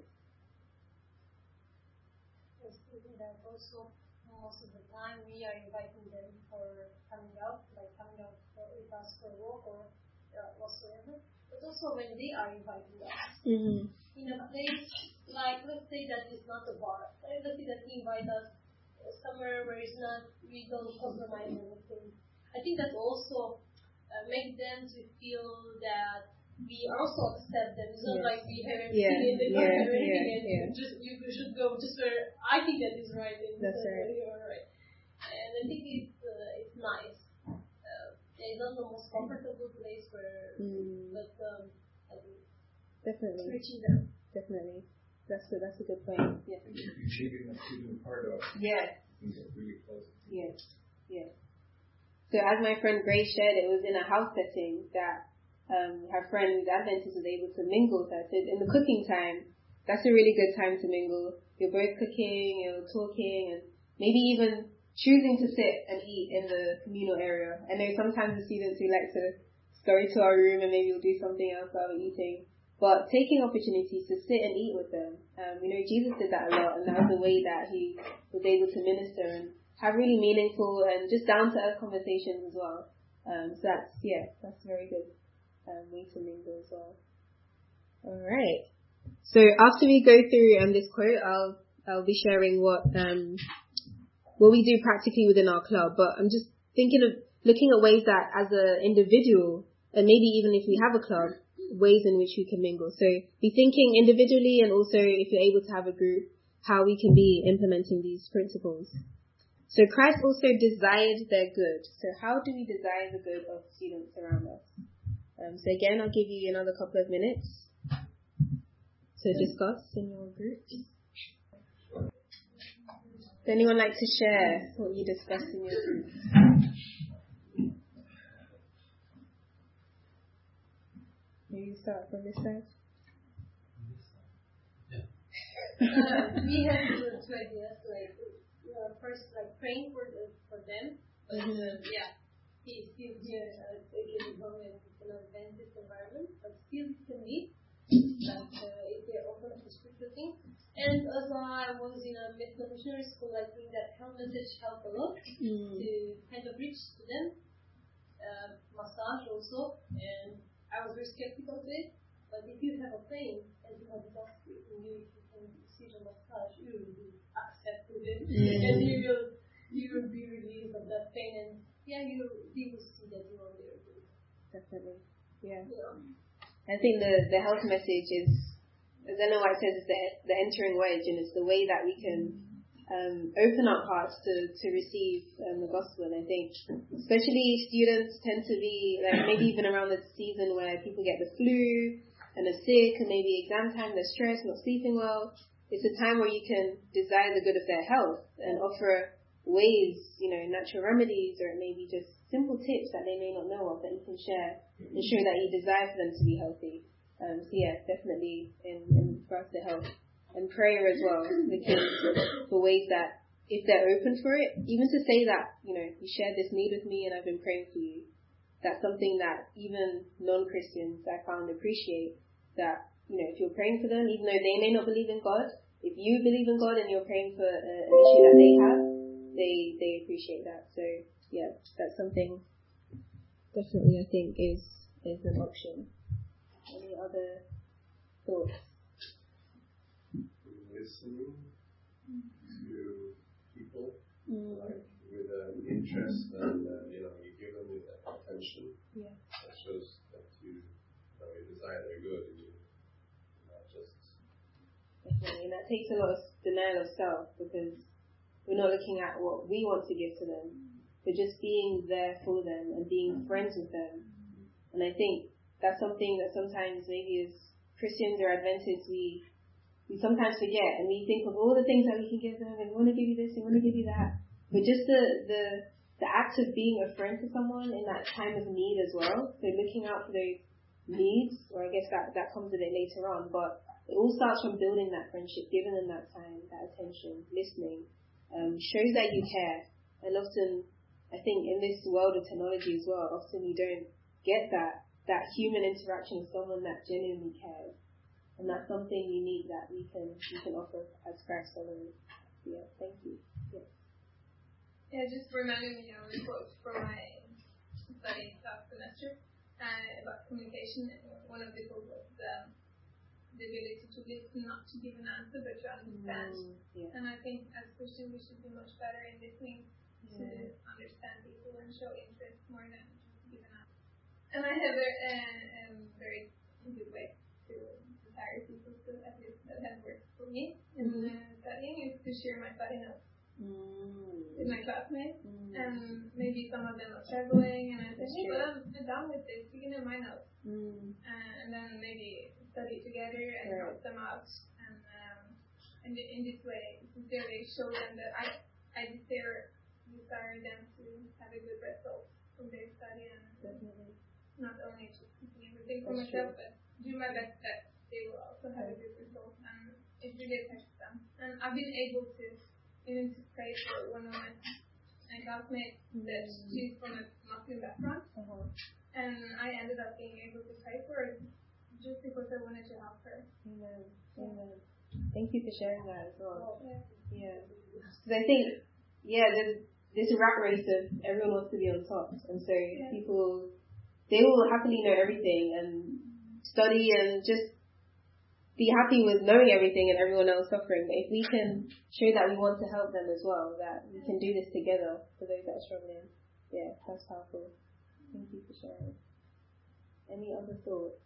I was thinking that also most of the time we are inviting them for coming out, like coming out for, with us for a walk or uh, whatsoever. But also when they are inviting us Mm-hmm. in a place like, let's say that it's not a bar. Let's say that he invites us somewhere where it's not, we don't compromise anything. I think that also uh, makes them to feel that we also accept them. It's not Yes. like we haven't Yeah, seen it, they don't yeah, have anything, yeah, and yeah. you just you should go just where I think that is right. And That's uh, right. You're right. And I think it's uh, it's nice. Uh, it's not the most comfortable place where, Mm. but um, I think Definitely, reaching them. definitely. That's a, that's a good point. Yeah. Achieving that student part of Yeah. things are really close. Yes, yes. So as my friend Grace shared, it was in a house setting that um, her friend who's Adventist was able to mingle with her. So in the cooking time, that's a really good time to mingle. You're both cooking, you're talking, and maybe even choosing to sit and eat in the communal area. I know sometimes the students who like to go into our room and maybe we'll do something else while we're eating. But taking opportunities to sit and eat with them. Um, you know, Jesus did that a lot, and that was the way that he was able to minister and have really meaningful and just down-to-earth conversations as well. Um, so that's, yeah, that's a very good um, way to mingle as well. All right. So after we go through um, this quote, I'll I'll be sharing what um what we do practically within our club. But I'm just thinking of looking at ways that as an individual, and maybe even if we have a club, ways in which we can mingle. So be thinking individually, and also if you're able to have a group, how we can be implementing these principles. So Christ also desired their good. So how do we desire the good of students around us? Um, so again, I'll give you another couple of minutes to discuss in your group. Would anyone like to share what you discussed in your group? Maybe you start from this side. uh, we have two, two ideas, like uh, first, like praying for the, for them. But uh, yeah, he still here uh, again home in an Adventist environment, but still can be like uh, if they're open to spiritual things. And as I was in a medical missionary school, I think that health message helped a lot Mm. to kind of reach to them. Uh, massage also, and I was very skeptical of it. But if you have a pain and you have a doctor and you can see the massage, you will be accepted it, Mm. and you will you will be released of that pain, and yeah, you you will see that you are there. Definitely. Yeah. You know? I think the, the health message is, as Ellen White says, is the, the entering wedge, and it's the way that we can um, open our hearts to, to receive um, the gospel. And I think especially students tend to be, like maybe even around the season where people get the flu and are sick, and maybe exam time, they're stressed, not sleeping well. It's a time where you can desire the good of their health and offer ways, you know, natural remedies, or maybe just simple tips that they may not know of that you can share, ensuring that you desire for them to be healthy. Um, so yeah, definitely in, in regards to health and prayer as well, looking for ways that if they're open for it, even to say that, you know, you shared this need with me and I've been praying for you, that's something that even non-Christians I found appreciate, that, you know, if you're praying for them, even though they may not believe in God, if you believe in God and you're praying for a, an issue that they have, they they appreciate that. So yeah, that's something definitely I think is is an option. Any other thoughts? Listening to people, Mm. like with an interest, and uh, you know, you give them with attention. Yeah. That shows that you, you know, you desire their good, and you not just. Definitely, and that takes a lot of denial of self, because we're not looking at what we want to give to them, but just being there for them and being friends with them. And I think that's something that sometimes maybe as Christians or Adventists we we sometimes forget, and we think of all the things that we can give them, and we want to give you this, we want to give you that. But just the, the, the act of being a friend to someone in that time of need as well, so looking out for those needs, or I guess that, that comes a bit later on, but it all starts from building that friendship, giving them that time, that attention, listening, um, shows that you care. And often, I think in this world of technology as well, often you don't get that, that human interaction with someone that genuinely cares. And that's something unique that we can we can offer as Christ followers. Yeah, thank you. Yeah. Yeah, just reminding me of a quote from my study last semester uh, about communication. One of the quotes was um, the ability to listen, not to give an answer, but to understand. Mm, yeah. And I think as Christians we should be much better in listening Yeah. to understand people and show interest more than just give an answer. And I have a, a, a very good way to tire people, so at least that has worked for me in Mm-hmm. uh, studying, is to share my study notes Mm. with my classmates. Mm. And maybe some of them are struggling, and I say, That's hey, true. but I'm, I'm done with this, you can have my notes. Mm. Uh, and then maybe study together and Right. help them out. And um, in, the, in this way, sincerely show them that I, I desire, desire them to have a good result from their study, and Definitely. not only just keeping everything for That's myself, but do my best that they will also have a good result, and it really affects them. And I've been able to even to pray for one of my, my classmates that she's from a Muslim background, Uh-huh. and I ended up being able to pray for her just because I wanted to help her. Amen. Amen. Thank you for sharing that as well. Yeah. Yeah. Because I think, yeah, there's this rat race of everyone wants to be on top, and so Yeah. people, they will happily know everything and study and just be happy with knowing everything and everyone else suffering. But if we can show that we want to help them as well, that we can do this together for those that are struggling, yeah, that's powerful. Thank you for sharing. Any other thoughts?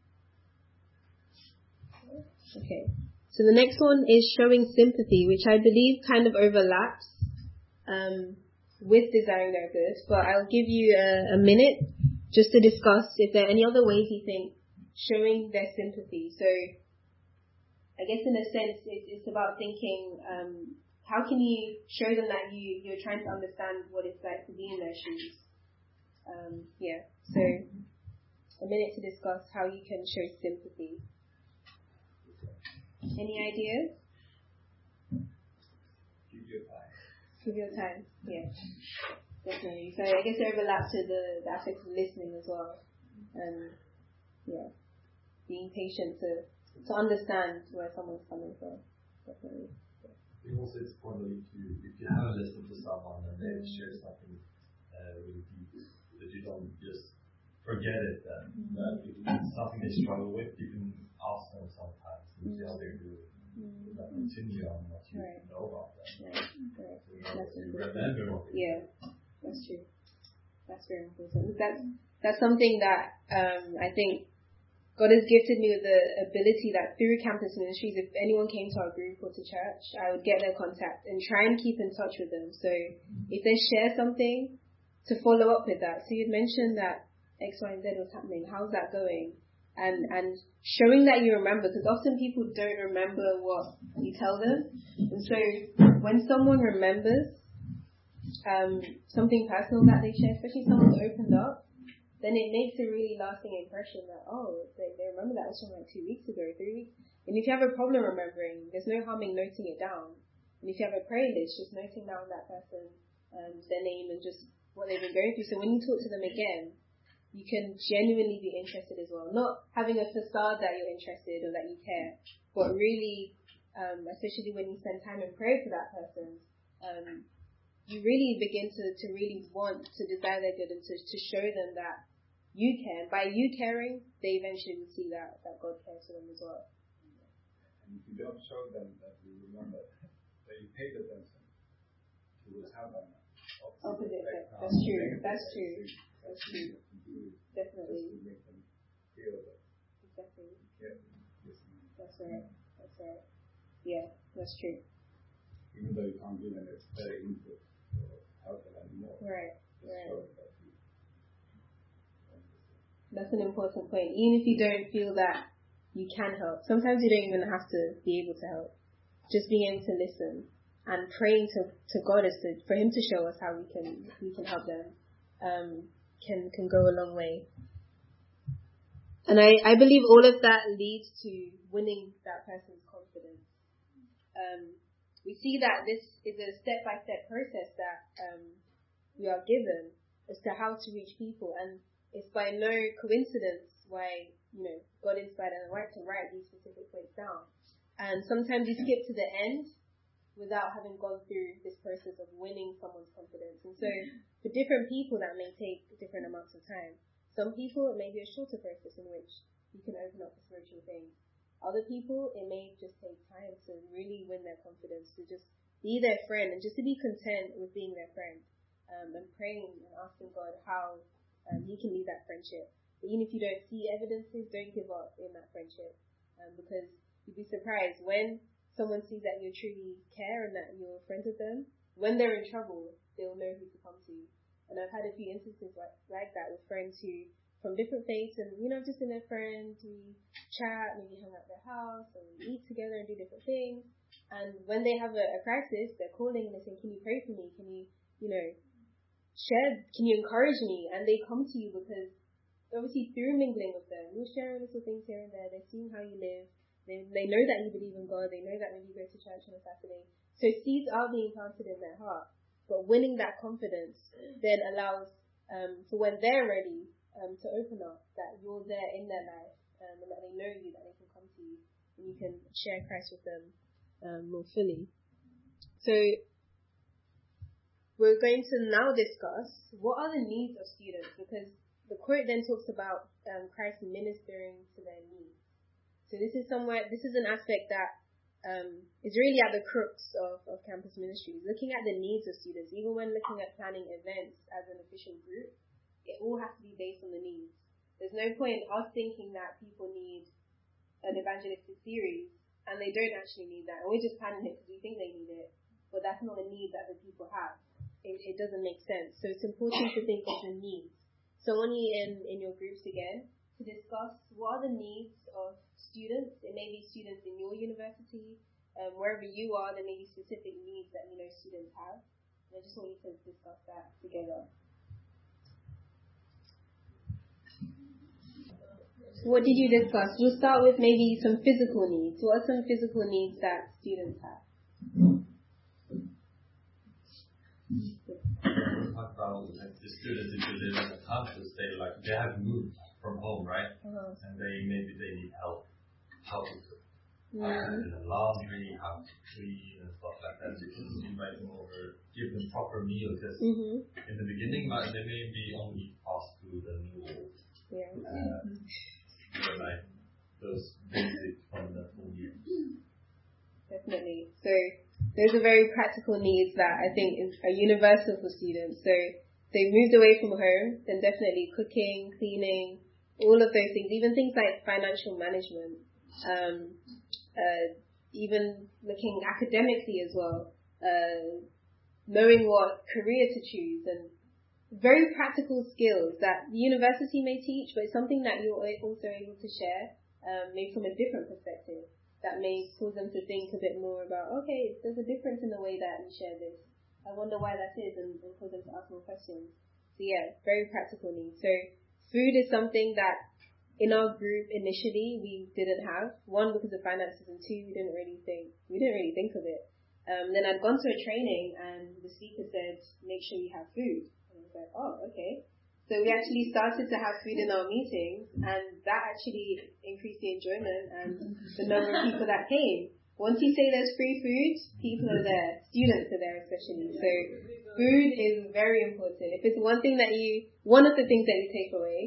Okay. So the next one is showing sympathy, which I believe kind of overlaps um, with desiring their good. But I'll give you a, a minute just to discuss if there are any other ways you think showing their sympathy. So I guess in a sense, it, it's about thinking, um, how can you show them that you, you're trying to understand what it's like to be in their shoes? Um, yeah. So a minute to discuss how you can show sympathy. Any ideas? Give you time. Give your time. Yeah. Definitely. So I guess it overlaps to the, the aspect of listening as well. Um, yeah. Being patient to to understand where someone's coming from. Definitely. I think also it's important if you if you haven't listened to someone and they share something uh, really deep, that you don't just forget it. Then mm-hmm. that if it's something they struggle with, you can ask them sometimes and see how they're doing. Mm-hmm. But continue on what you right. know about them. Right. Right. So you know, that's you remember what yeah, that's true. That's very important. That's that's something that um, I think God has gifted me with the ability that through campus ministries, if anyone came to our group or to church, I would get their contact and try and keep in touch with them. So if they share something, to follow up with that. So you'd mentioned that X, Y, and Z was happening. How's that going? And and showing that you remember, because often people don't remember what you tell them. And so when someone remembers um, something personal that they share, especially someone's opened up, then it makes a really lasting impression that, oh, they, they remember that was from like two weeks ago, three weeks. And if you have a problem remembering, there's no harm in noting it down. And if you have a prayer list, just noting down that person, um, their name and just what they've been going through. So when you talk to them again, you can genuinely be interested as well. Not having a facade that you're interested or that you care, but really, um, especially when you spend time in prayer for that person, um, you really begin to, to really want to desire their good and to, to show them that you care. And by you caring, they eventually will see that, that God cares for them as well. And if you don't show them that you remember that you paid attention, you will have an opposite effect. That's true. That's true. That's true. Definitely. Just to make them feel that. Exactly. Yeah. That's right. That's right. Yeah, that's true. Even though you can't give them a better input or help them anymore. Right. Just right. show that you. That's an important point. Even if you don't feel that you can help, sometimes you don't even have to be able to help. Just being able to listen and praying to, to God as to, for Him to show us how we can we can help them um, can can go a long way. And I, I believe all of that leads to winning that person's confidence. Um, we see that this is a step-by-step process that um, we are given as to how to reach people, and it's by no coincidence why, you know, God inspired Ellen White to write these specific points down. And sometimes you skip to the end without having gone through this process of winning someone's confidence. And so for different people, that may take different amounts of time. Some people, it may be a shorter process in which you can open up to spiritual things. Other people, it may just take time to really win their confidence, to just be their friend and just to be content with being their friend, um, and praying and asking God how um, He can lead that friendship. But even if you don't see evidences, don't give up in that friendship, um, because you'd be surprised when someone sees that you truly care and that you're friends with them. When they're in trouble, they'll know who to come to. And I've had a few instances like, like that with friends who, from different faiths, and, you know, just in their friends, we chat, maybe hang out at their house, and we eat together and do different things. And when they have a, a crisis, they're calling and they're saying, can you pray for me? Can you, you know, share, can you encourage me? And they come to you because, obviously, through mingling with them, you're sharing little things here and there, they're seeing how you live, they, they know that you believe in God, they know that maybe you go to church on a Saturday. So seeds are being planted in their heart. But winning that confidence then allows, um, for when they're ready, um, to open up, that you're there in their life, um, and that they know you, that they can come to you, and you can share Christ with them um, more fully. So we're going to now discuss what are the needs of students, because the quote then talks about um, Christ ministering to their needs. So this is somewhere, this is an aspect that Um, is really at the crux of, of campus ministries, looking at the needs of students. Even when looking at planning events as an official group, it all has to be based on the needs. There's no point in us thinking that people need an evangelistic series and they don't actually need that, and we're just planning it because we think they need it, but that's not a need that the people have. It, it doesn't make sense. So it's important to think of the needs. So only in, in your groups again, to discuss what are the needs of students. It may be students in your university, um, wherever you are, there may be specific needs that you know students have. And I just want you to discuss that together. What did you discuss? We'll start with maybe some physical needs. What are some physical needs that students have? Talk about like, the students if they live in a campus, they like they have moved from home, right? Uh-huh. And they maybe they need help, how to cook, mm-hmm. how to do the laundry, how to clean and stuff like that. You can invite them over, give them proper meals. Because mm-hmm. in the beginning, they may be only fast food and noodles. Yeah. Uh, so like those basic fundamental needs. Definitely. So those are very practical needs that I think are universal for students. So they've moved away from home, then definitely cooking, cleaning, all of those things, even things like financial management, um, uh, even looking academically as well, uh, knowing what career to choose, and very practical skills that the university may teach, but it's something that you're also able to share, um, maybe from a different perspective, that may cause them to think a bit more about, okay, there's a difference in the way that we share this. I wonder why that is, and, and cause them to ask more questions. So yeah, very practical needs. So food is something that in our group initially we didn't have. One, because of finances, and two, we didn't really think we didn't really think of it. Um, then I'd gone to a training and the speaker said, make sure you have food. And I was like, oh, okay. So we actually started to have food in our meetings, and that actually increased the enjoyment and the number of people that came. Once you say there's free food, people are there. Students are there especially. So food is very important. If it's one thing that you, one of the things that you take away,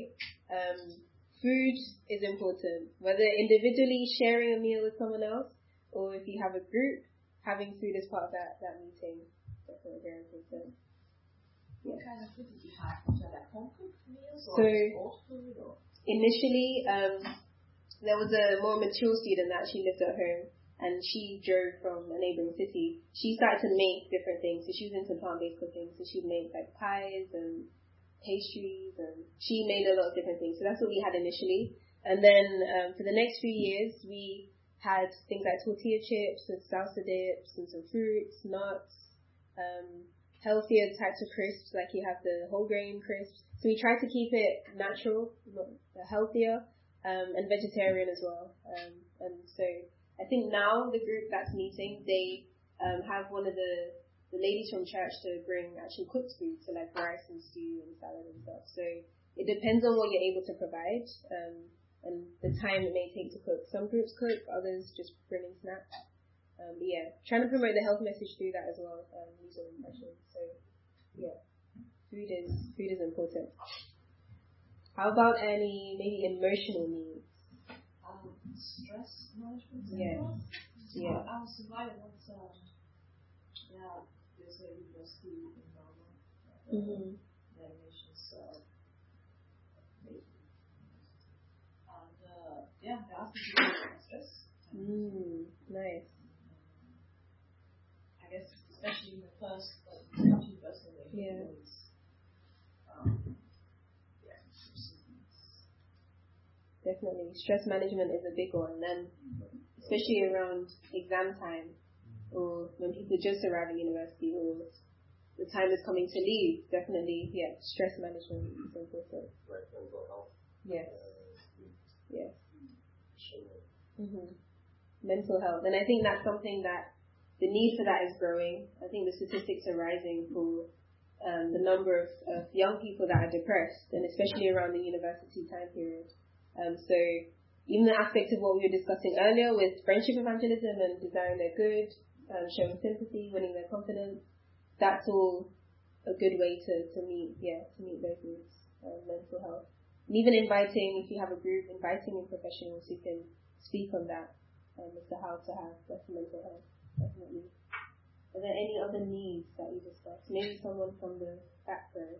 Um, food is important, whether individually sharing a meal with someone else, or if you have a group, having food as part of that, that meeting. Definitely very important. What kind of food did you have? Did you have like home cooked meals or So, sport food? Or? Initially, um, there was a more mature student that she lived at home, and she drove from a neighboring city. She started to make different things. So she was into plant-based cooking. So she'd make like pies and pastries, and she made a lot of different things. So that's what we had initially. And then um, for the next few years, we had things like tortilla chips and salsa dips and some fruits, nuts, um, healthier types of crisps, like you have the whole grain crisps. So we tried to keep it natural, healthier, um, and vegetarian as well. Um, and so I think now the group that's meeting, they um, have one of the, the ladies from church to bring actual cooked food, so like rice and stew and salad and stuff. So it depends on what you're able to provide um, and the time it may take to cook. Some groups cook, others just bring in snacks. Um, but yeah, trying to promote the health message through that as well, um, user impressions. So yeah, food is food is important. How about any maybe emotional needs? Um, stress management. Yes. Yeah. I was invited once. Um, yeah, there's a university in Melbourne. Uh, Mm-hmm. Animation, so maybe. And uh, yeah, they asked me to do my stress. Mm, nice. I guess especially in the first like two first relationship. Yeah. Um, yeah. Definitely. Stress management is a big one, and especially around exam time, or when people just arrive at university, or the time is coming to leave. Definitely, yeah, stress management is important. Right, mental health. Yes. Uh, Yes. sure. Mm-hmm. Mental health. And I think that's something that the need for that is growing. I think the statistics are rising for um, the number of, of young people that are depressed, and especially around the university time period. Um, so even the aspect of what we were discussing earlier with friendship evangelism and desiring their good, um, showing sympathy, winning their confidence, that's all a good way to, to meet, yeah, to meet those needs, um, mental health. And even inviting, if you have a group, inviting in professionals who can speak on that um, as to how to have better mental health, definitely. Are there any other needs that you discussed? Maybe someone from the back row.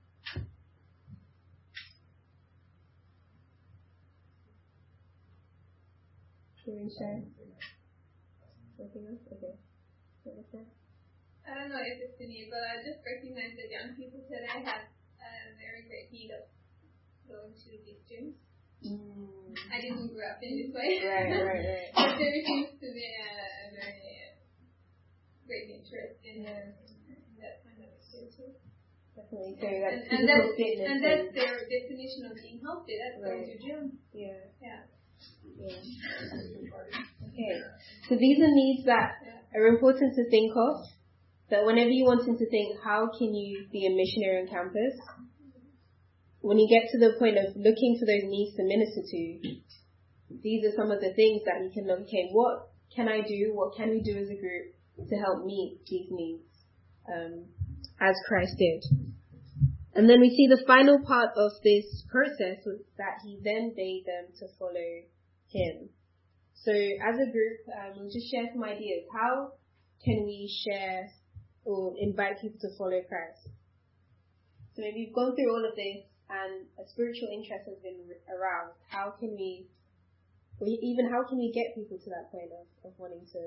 Can you share? Anything else? Okay. Understand? I don't know if it's a need, but I just recognize that young people today have a very great need of going to these gyms. Mm. I didn't grow up in this way. Right, right, right. But there seems to be a, a very uh, great interest in, uh, in that kind of activity. Definitely. So that's and, and, that's, fitness and that's their definition of being healthy. That's right. going to gym. Yeah. Yeah. Yeah. Okay. So these are needs that are important to think of. That whenever you want to think, how can you be a missionary on campus? When you get to the point of looking for those needs to minister to, these are some of the things that you can look, okay, what can I do? What can we do as a group to help meet these needs um, as Christ did? And then we see the final part of this process was that he then bade them to follow him. So as a group, um, we'll just share some ideas. How can we share or invite people to follow Christ? So maybe we've gone through all of this and a spiritual interest has been aroused. How can we, or even how can we get people to that point of, of wanting to,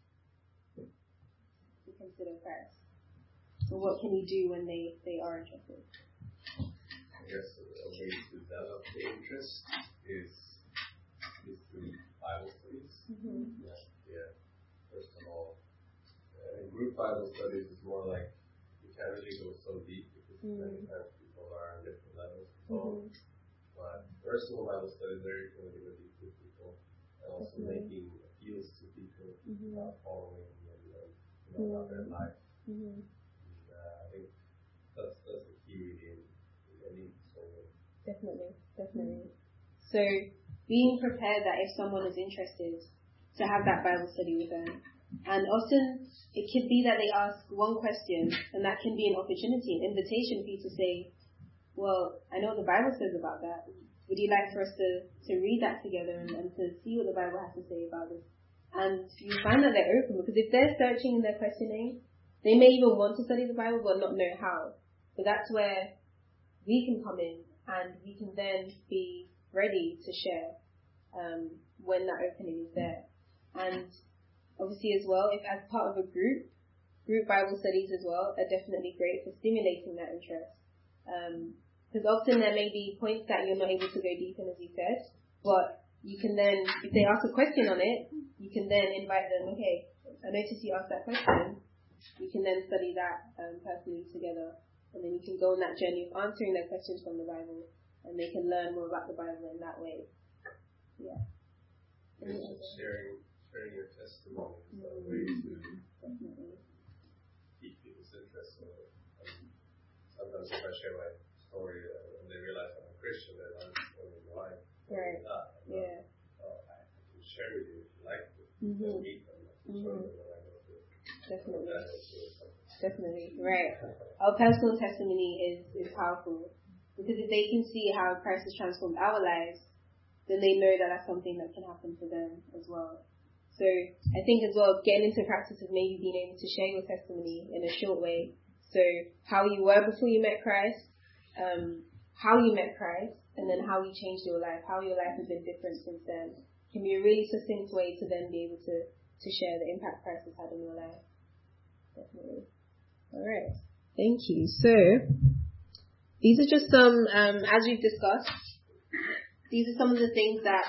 to consider Christ? So what can we do when they, they are interested? I guess a way to develop the interest is is through Bible studies. Mm-hmm. Yeah, yeah. First of all, uh, group Bible studies is more like you can't really go so deep because mm-hmm. many times people are on different levels. So, mm-hmm. but personal Bible studies are going to really with people and also mm-hmm. making appeals to people mm-hmm. about following and um, you know, about their life. Mm-hmm. And, uh, I think that's that's the key really in, in any story. Definitely, definitely. So being prepared that if someone is interested to have that Bible study with them. And often it could be that they ask one question and that can be an opportunity, an invitation for you to say, well, I know what the Bible says about that. would you like for us to, to read that together and, and to see what the Bible has to say about this? And you find that they're open, because if they're searching and they're questioning, they may even want to study the Bible but not know how. So that's where we can come in, and we can then be ready to share um, when that opening is there. And obviously as well, if as part of a group, group Bible studies as well are definitely great for stimulating that interest. Because um, often there may be points that you're not able to go deep in, as you said, but you can then, if they ask a question on it, you can then invite them, okay, I noticed you asked that question, we can then study that um, personally together, and then you can go on that journey of answering their questions from the Bible, and they can learn more about the Bible in that way. Yeah. Sharing, sharing your testimony is a way to Definitely. keep people's interest. So, um, sometimes if I share my story, uh, and they realize I'm a Christian, they're not only why. Right. Not, Yeah. uh, I can share with you if you like to. Mm-hmm. Meet them. Mm-hmm. Definitely. Definitely. Definitely. Right. Our personal testimony is, is powerful, because if they can see how Christ has transformed our lives, then they know that that's something that can happen for them as well. So I think as well, getting into practice of maybe being able to share your testimony in a short way. So how you were before you met Christ, um, how you met Christ, and then how you changed your life, how your life has been different since then, can be a really succinct way to then be able to, to share the impact Christ has had on your life. Definitely. All right. Thank you. So these are just some, um, as we've discussed, these are some of the things that,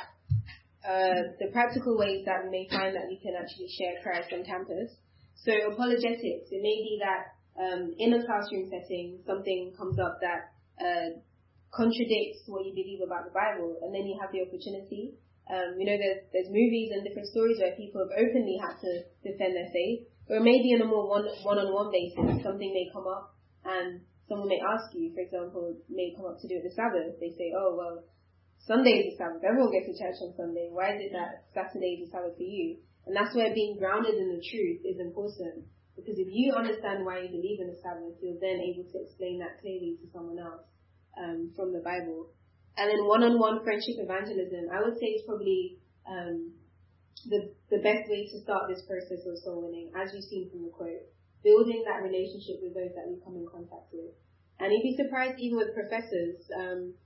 uh, the practical ways that we may find that we can actually share Christ on campus. So apologetics, it may be that um, in a classroom setting, something comes up that uh, contradicts what you believe about the Bible, and then you have the opportunity. Um, you know, there's, there's movies and different stories where people have openly had to defend their faith, or maybe on a more one, one-on-one basis, something may come up and someone may ask you, for example, may come up to do it the Sabbath. They say, oh, well, Sunday is the Sabbath. Everyone gets to church on Sunday. Why is it that Saturday is the Sabbath for you? And that's where being grounded in the truth is important. Because if you understand why you believe in the Sabbath, you're then able to explain that clearly to someone else um, from the Bible. And then one-on-one friendship evangelism, I would say is probably um, the the best way to start this process of soul winning, as you've seen from the quote. Building that relationship with those that we come in contact with. And you'd be surprised even with professors. Um,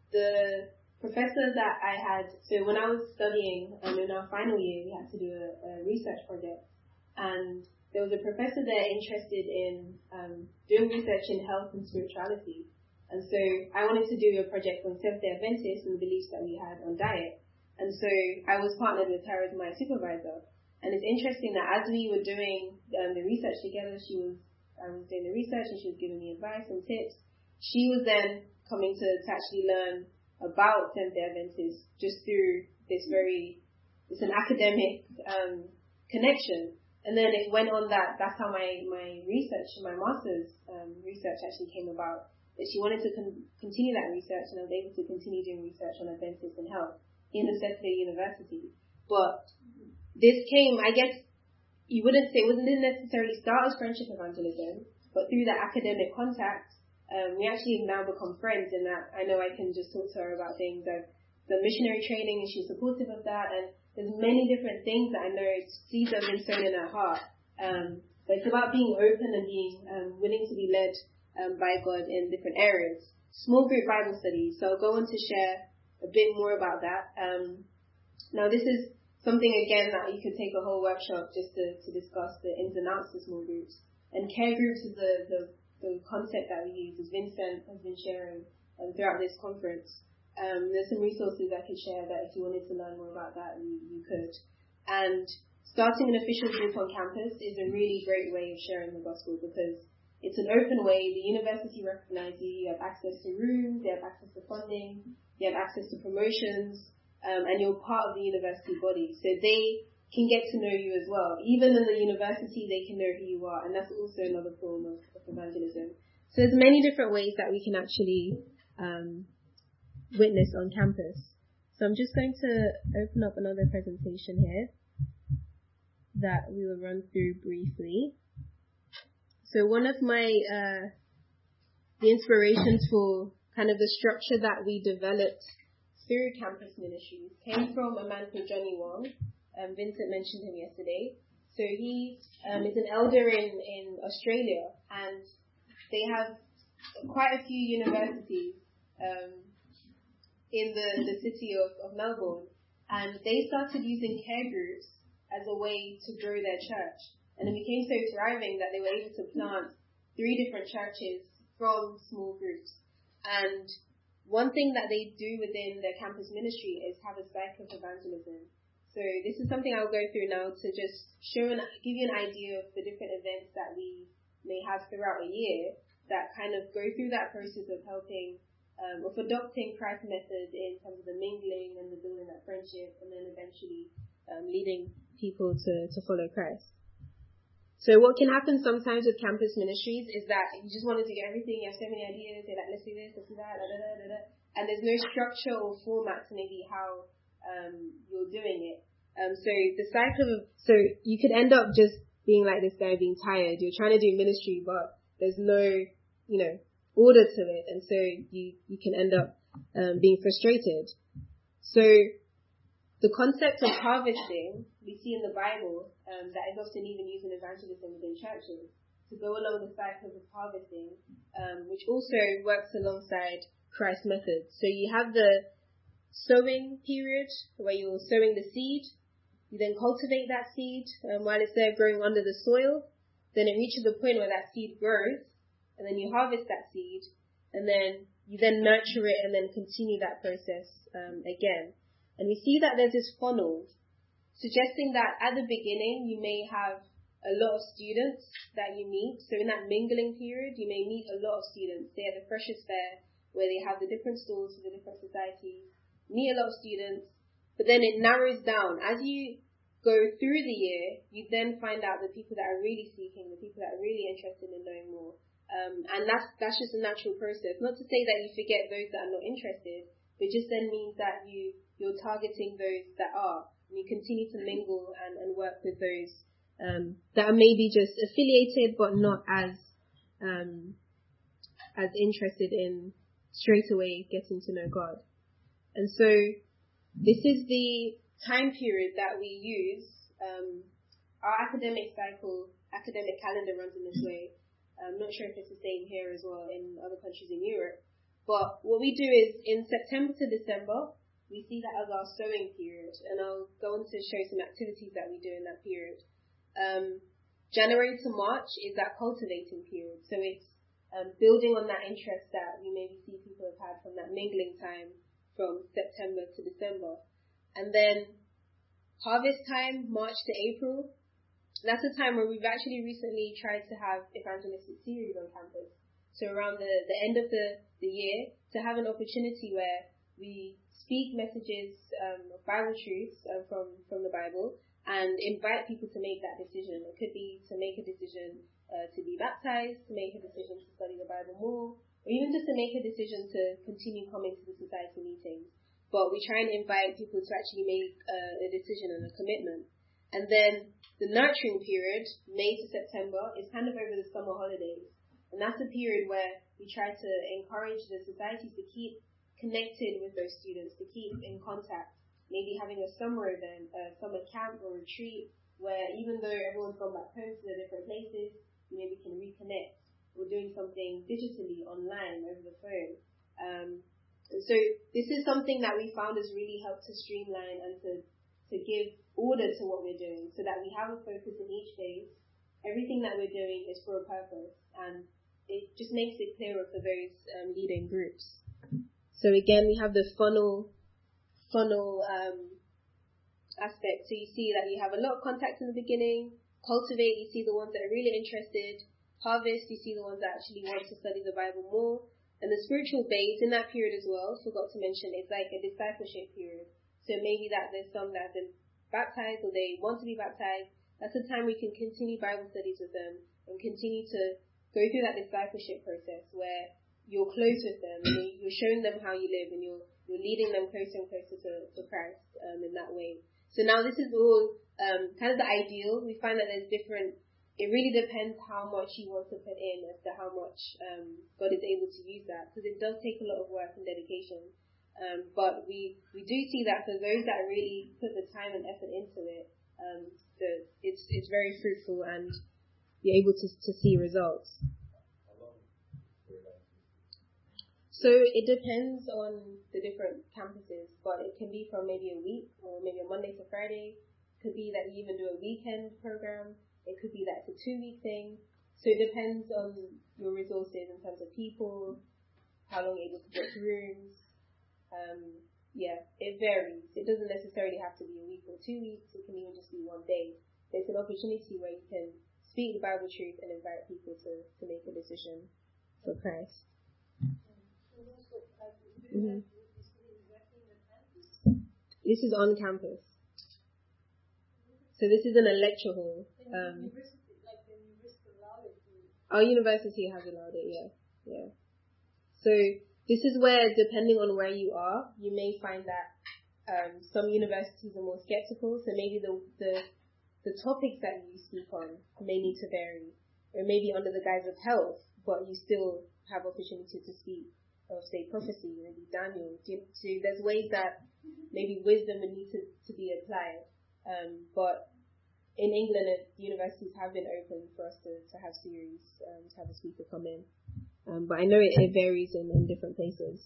the professor that I had, so when I was studying um, in our final year, we had to do a, a research project. And there was a professor there interested in um, doing research in health and spirituality. And so I wanted to do a project on Seventh-day Adventists and the beliefs that we had on diet. And so I was partnered with her as my supervisor. And it's interesting that as we were doing um, the research together, she was, I was doing the research and she was giving me advice and tips. She was then coming to, to actually learn about Seventh-day Adventists just through this very, it's an academic um, connection. And then it went on that, that's how my, my research, my master's um, research actually came about. That she wanted to con- continue that research, and I was able to continue doing research on Adventists and health in the Cecily University. But this came, I guess, you wouldn't say, it didn't necessarily start as friendship evangelism, but through that academic contact, um, we actually now become friends in that I know I can just talk to her about things. I've done missionary training and she's supportive of that, and there's many different things that I know seeds have been sown in her heart. Um, but it's about being open and being um, willing to be led um, by God in different areas. Small group Bible studies, so I'll go on to share a bit more about that. Um, now this is something again that you could take a whole workshop just to, to discuss the ins and outs of small groups. And care groups is the, the, the concept that we use, as Vincent has been sharing um, throughout this conference. Um, there's some resources I could share that if you wanted to learn more about that, you, you could. And starting an official group on campus is a really great way of sharing the gospel because it's an open way. The university recognizes you. You have access to rooms, you have access to funding, you have access to promotions, um, and you're part of the university body. So they can get to know you as well. Even in the university, they can know who you are, and that's also another form of, of evangelism. So there's many different ways that we can actually um, witness on campus. So I'm just going to open up another presentation here that we will run through briefly. So one of my, uh, the inspirations for kind of the structure that we developed through campus ministries came from a man called Johnny Wong. Um, Vincent mentioned him yesterday. So he um, is an elder in, in Australia, and they have quite a few universities um, in the, the city of, of Melbourne, and they started using care groups as a way to grow their church. And it became so thriving that they were able to plant three different churches from small groups. And one thing that they do within their campus ministry is have a cycle of evangelism. So this is something I'll go through now to just show and give you an idea of the different events that we may have throughout a year that kind of go through that process of helping, um, of adopting Christ's method in terms of the mingling and the building that friendship, and then eventually um, leading people to, to follow Christ. So what can happen sometimes with campus ministries is that you just want to do everything, you have so many ideas, you're like, let's do this, let's do that, da, da, da, da, and there's no structure or format to maybe how um, you're doing it. Um, so the cycle of, so you could end up just being like this guy being tired. You're trying to do ministry, but there's no, you know, order to it, and so you, you can end up um, being frustrated. So the concept of harvesting we see in the Bible um, that is often even used in evangelism within churches to go along the cycles of harvesting, um, which also works alongside Christ's method. So you have the sowing period where you're sowing the seed. You then cultivate that seed um, while it's there growing under the soil. Then it reaches a point where that seed grows, and then you harvest that seed, and then you then nurture it and then continue that process um, again. And we see that there's this funnel suggesting that at the beginning you may have a lot of students that you meet. So in that mingling period, you may meet a lot of students. Say at the Freshers Fair, where they have the different stalls for the different societies, meet a lot of students, but then it narrows down. As you go through the year, you then find out the people that are really seeking, the people that are really interested in knowing more. Um, and that's that's just a natural process. Not to say that you forget those that are not interested, but it just then means that you, you're targeting those that are, and you continue to mingle and, and work with those um, that are maybe just affiliated but not as um, as interested in straight away getting to know God. And so this is the time period that we use. Um, our academic cycle, academic calendar runs in this way. I'm not sure if it's the same here as well in other countries in Europe. But what we do is in September to December, we see that as our sowing period. And I'll go on to show some activities that we do in that period. Um, January to March is that cultivating period. So it's um, building on that interest that we maybe see people have had from that mingling time from September to December. And then harvest time, March to April. That's a time where we've actually recently tried to have evangelistic series on campus. So around the, the end of the, the year, to have an opportunity where we speak messages um, of Bible truths uh, from, from the Bible and invite people to make that decision. It could be to make a decision uh, to be baptized, to make a decision to study the Bible more, or even just to make a decision to continue coming to the society meetings. But we try and invite people to actually make uh, a decision and a commitment. And then the nurturing period, May to September, is kind of over the summer holidays. And that's a period where we try to encourage the societies to keep connected with those students, to keep in contact. Maybe having a summer event, a summer camp or retreat, where even though everyone's gone back home to their different places, you maybe can reconnect, or doing something digitally online over the phone. Um, and so this is something that we found has really helped to streamline and to to give order to what we're doing, so that we have a focus in each phase. Everything that we're doing is for a purpose, and it just makes it clearer for those um, leading groups. So again, we have the funnel funnel um, aspect. So you see that you have a lot of contacts in the beginning. Cultivate, you see the ones that are really interested. Harvest, you see the ones that actually want to study the Bible more. And the spiritual base in that period as well, forgot to mention, it's like a discipleship period. So maybe that there's some that have been baptized or they want to be baptized. That's a time we can continue Bible studies with them and continue to go through that discipleship process where you're close with them and you're showing them how you live and you're you're leading them closer and closer to, to Christ um, in that way. So now this is all um, kind of the ideal. We find that there's different, it really depends how much you want to put in as to how much um, God is able to use that, because it does take a lot of work and dedication. Um, but we, we do see that for those that really put the time and effort into it, um, the, it's it's very fruitful and you're able to to see results. So it depends on the different campuses, but it can be from maybe a week or maybe a Monday to Friday. It could be that you even do a weekend program. It could be that it's a two-week thing. So it depends on your resources in terms of people, how long you're able to book rooms. Um, yeah, it varies. It doesn't necessarily have to be a week or two weeks. It can even just be one day. There's an opportunity where you can speak the Bible truth and invite people to, to make a decision for Christ. Mm-hmm. This is on campus. So this isn't a lecture hall. Um, our university has allowed it, yeah. Yeah. So this is where, depending on where you are, you may find that um, some universities are more skeptical. So maybe the, the the topics that you speak on may need to vary, or maybe under the guise of health, but you still have opportunity to speak of, say, prophecy, maybe Daniel. So there's ways that maybe wisdom would need to, to be applied. Um, but in England, the universities have been open for us to, to have series, um, to have a speaker come in. Um, but I know it, it varies in, in different places.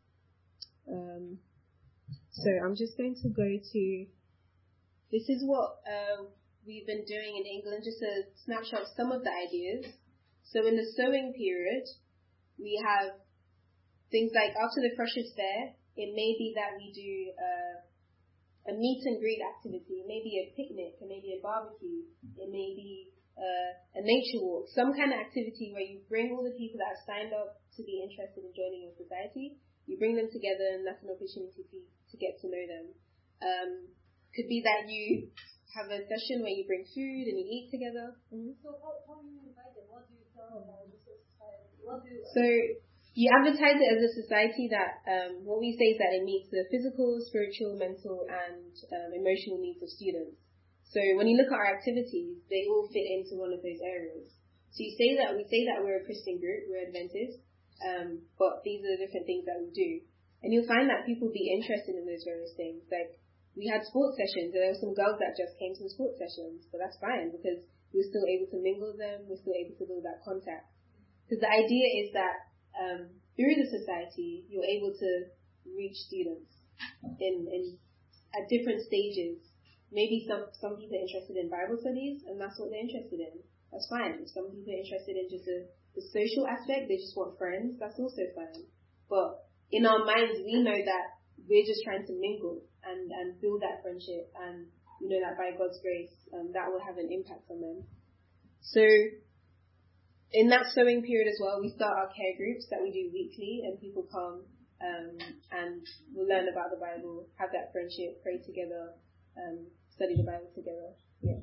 Um, so I'm just going to go to, this is what uh, we've been doing in England, just a snapshot of some of the ideas. So in the sowing period, we have things like after the Freshers' Fair, it may be that we do uh, a meet and greet activity, it may be a picnic, it may be a barbecue, it may be uh, a nature walk, some kind of activity where you bring all the people that have signed up to be interested in joining your society, you bring them together and that's an opportunity for you to get to know them. Um, could be that you have a session where you bring food and you eat together. Mm-hmm. So how, how do you invite them? What do you tell them about the society? What do you... So you advertise it as a society that, um, what we say is that it meets the physical, spiritual, mental, and um, emotional needs of students. So when you look at our activities, they all fit into one of those areas. So you say that, we say that we're a Christian group, we're Adventists, um, but these are the different things that we do. And you'll find that people be interested in those various things. Like, we had sports sessions, and there were some girls that just came to the sports sessions, but that's fine, because we're still able to mingle with them, we're still able to build that contact. Because the idea is that Um, through the society, you're able to reach students in, in at different stages. Maybe some, some people are interested in Bible studies, and that's what they're interested in. That's fine. If some people are interested in just a, the social aspect, they just want friends, that's also fine. But in our minds, we know that we're just trying to mingle and, and build that friendship, and we know that by God's grace, um, that will have an impact on them. So in that sowing period as well, we start our care groups that we do weekly, and people come um, and we'll learn about the Bible, have that friendship, pray together, um, study the Bible together. Yeah.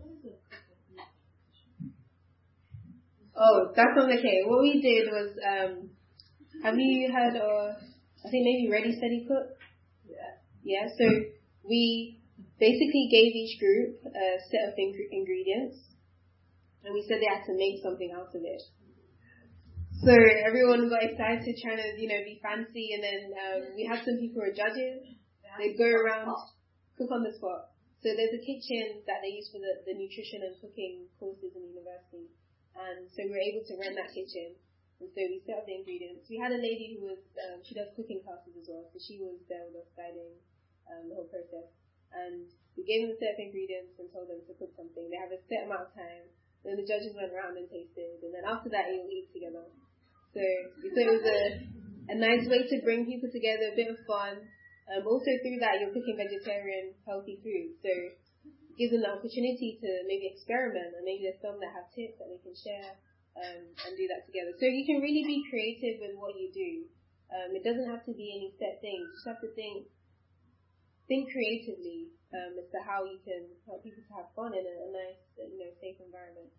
Oh, that's not okay. What we did was, um, have you heard of, I think maybe Ready, Steady, Cook? Yeah. Yeah, so we basically gave each group a set of ing- ingredients, and we said they had to make something out of it. So everyone got excited trying to, you know, be fancy, and then um, we had some people who were judges. They go around, cook on the spot. So there's a kitchen that they use for the, the nutrition and cooking courses in the university. And so we were able to rent that kitchen. And so we set up the ingredients. We had a lady who was, um, she does cooking classes as well. So she was there with us guiding um, the whole process. And we gave them a set of ingredients and told them to cook something. They have a set amount of time. Then the judges went around and tasted. And then after that, you'll eat together. So we thought it was a, a nice way to bring people together, a bit of fun. Um, also through that, you're cooking vegetarian, healthy food. So it gives them the opportunity to maybe experiment, and maybe there's some that have tips that they can share um, and do that together. So you can really be creative with what you do. Um, it doesn't have to be any set thing. You just have to think think creatively um, as to how you can help people to have fun in a, a nice, you know, safe environment.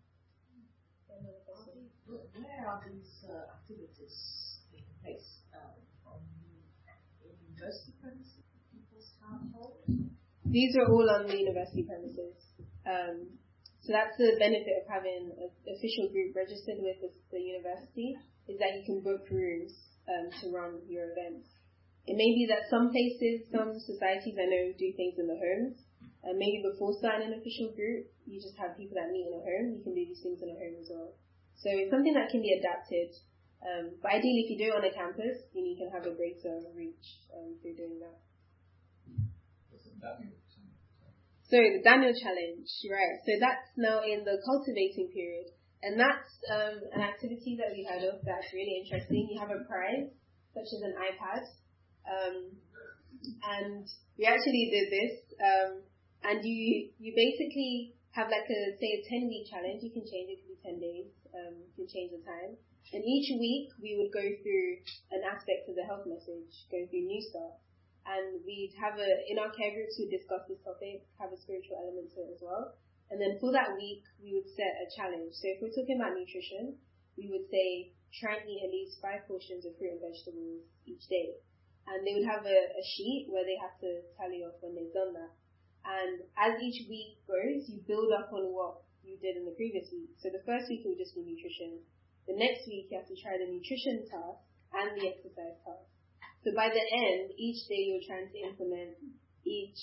Where are these uh, activities taking place? Uh, on the university premises, people's households? These are all on the university premises. Um, so that's the benefit of having an official group registered with the, the university, is that you can book rooms um, to run your events. it may be that some places, some societies I know do things in the homes. Uh, maybe before starting an official group, you just have people that meet in a home. You can do these things in a home as well. So it's something that can be adapted. Um, but ideally, if you do it on a campus, then you can have a greater reach um, through doing that. So the Daniel Challenge, right. So that's now in the cultivating period. And that's um, an activity that we heard of that's really interesting. You have a prize, such as an iPad. Um, and we actually did this. Um, and you you basically have like a, say, a ten-week challenge. You can change it, it could be ten days. Um, you can change the time. And each week we would go through an aspect of the health message, go through new stuff. And we'd have a, in our care groups, we'd discuss this topic, have a spiritual element to it as well. And then for that week, we would set a challenge. So if we're talking about nutrition, we would say, try and eat at least five portions of fruit and vegetables each day. And they would have a, a sheet where they have to tally off when they've done that. And as each week goes, you build up on what you did in the previous week. So the first week it would just be nutrition. The next week you have to try the nutrition task and the exercise task. So by the end, each day you're trying to implement each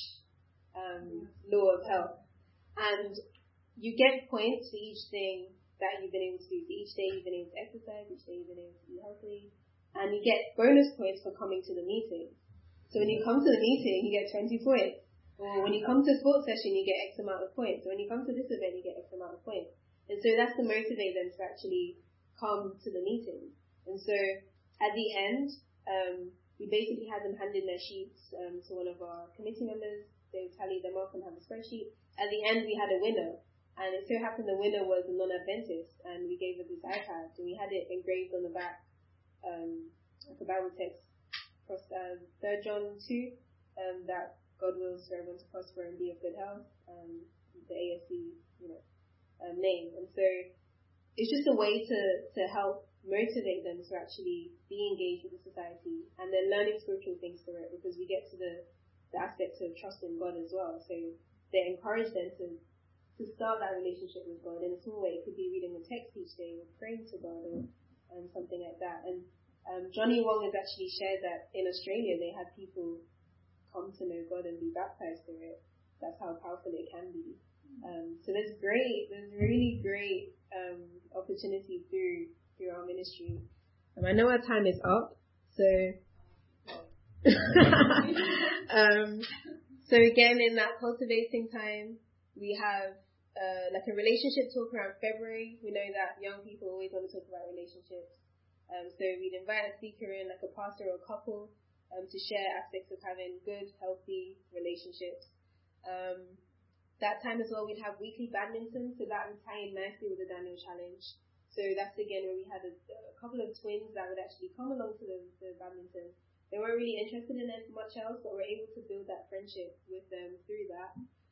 um, law of health. And you get points for each thing that you've been able to do. So each day you've been able to exercise, each day you've been able to eat healthily. And you get bonus points for coming to the meeting. So when you come to the meeting, you get twenty points. Or when you come to a sports session, you get X amount of points. So when you come to this event, you get X amount of points. And so that's to motivate them to actually come to the meeting. And so at the end, um, we basically had them hand in their sheets um, to one of our committee members. They would tally them up and have a spreadsheet. At the end, we had a winner. And it so happened the winner was a non-Adventist. And we gave her this iPad. And we had it engraved on the back, um, like a Bible text, across uh, Third John two, um, that God wills for everyone to prosper and be of good health, um, the A S C, you know, um, name. And so it's just a way to, to help motivate them to actually be engaged with the society, and then learning spiritual things through it, because we get to the, the aspects of trust in God as well. So they encourage them to, to start that relationship with God in a small way. It could be reading the text each day or praying to God or um, something like that. And um, Johnny Wong has actually shared that in Australia they had people come to know God and be baptized through it. That's how powerful it can be. Um, so there's great, there's really great um, opportunity through through our ministry. Um, I know our time is up, so um, so again in that cultivating time, we have uh, like a relationship talk around February. We know that young people always want to talk about relationships, um, so we'd invite a speaker in, like a pastor or a couple. Um, to share aspects of having good, healthy relationships. Um, that time as well, we'd have weekly badminton, so that would tie in nicely with the Daniel Challenge. So that's again where we had a, a couple of twins that would actually come along to the, the badminton. They weren't really interested in it much else, but we're able to build that friendship with them through that.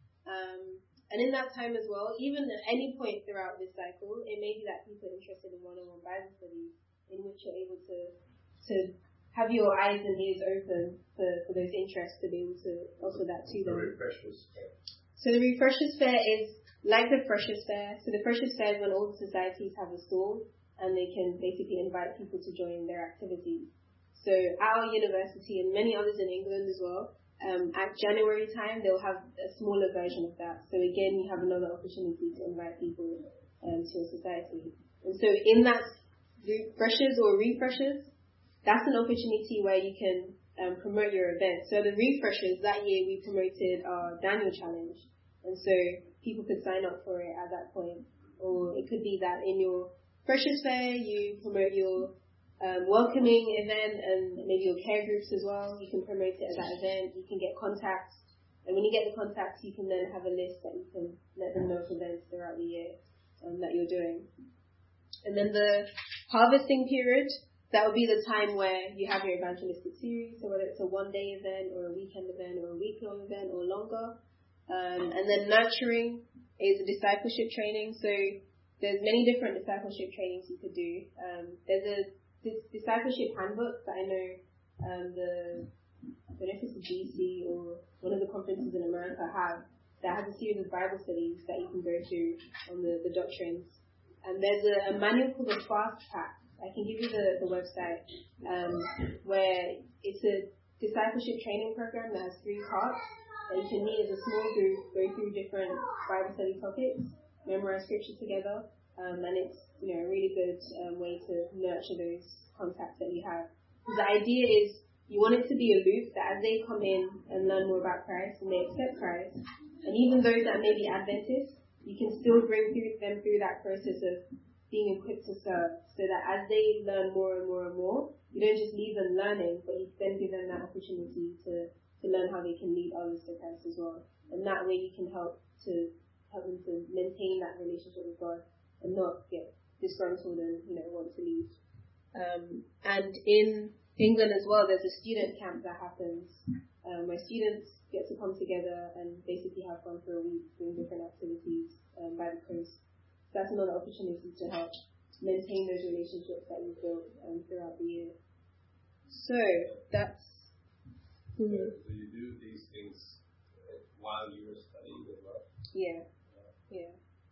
Um, and in that time as well, even at any point throughout this cycle, it may be that people are interested in one-on-one Bible studies, in which you're able to to have your eyes and ears open for, for those interests to be able to offer that to them. The Refreshers Fair. So the Refreshers Fair is like the Freshers Fair. So the Freshers Fair is when all the societies have a stall and they can basically invite people to join their activities. So our university and many others in England as well, um, at January time, they'll have a smaller version of that. So again, you have another opportunity to invite people um, to a society. And so in that Freshers or Refreshers, that's an opportunity where you can um, promote your event. So the Refreshers, that year we promoted our Daniel Challenge. And so people could sign up for it at that point. Or it could be that in your Freshers Fair, you promote your um, welcoming event and maybe your care groups as well. You can promote it at that event. You can get contacts. And when you get the contacts, you can then have a list that you can let them know of events throughout the year um, that you're doing. And then the harvesting period, that will be the time where you have your evangelistic series, so whether it's a one-day event or a weekend event or a week-long event or longer. Um, and then nurturing is a discipleship training. So there's many different discipleship trainings you could do. Um, there's a this discipleship handbook that I know um, the, I don't know if it's the G C or one of the conferences in America have, that has a series of Bible studies that you can go through on the, the doctrines. And there's a, a manual called the Fast Pack. I can give you the, the website, um, where it's a discipleship training program that has three parts that you can meet as a small group, go through different Bible study topics, memorize scripture together, um, and it's, you know, a really good um, way to nurture those contacts that you have. The idea is you want it to be a loop that as they come in and learn more about Christ and they accept Christ, and even those that may be Adventists, you can still bring through them through that process of being equipped to serve, so that as they learn more and more and more, you don't just leave them learning, but you then give them that opportunity to, to learn how they can lead others to Christ as well. And that way you can help to help them to maintain that relationship with God and not get disgruntled and, you know, want to leave. Um, and in England as well, there's a student camp that happens um, where students get to come together and basically have fun for a week doing different activities um, by the coast. So that's another opportunity to help maintain those relationships that you've built um, throughout the year. So that's. So, so you do these things while you're studying as well? Yeah. Yeah.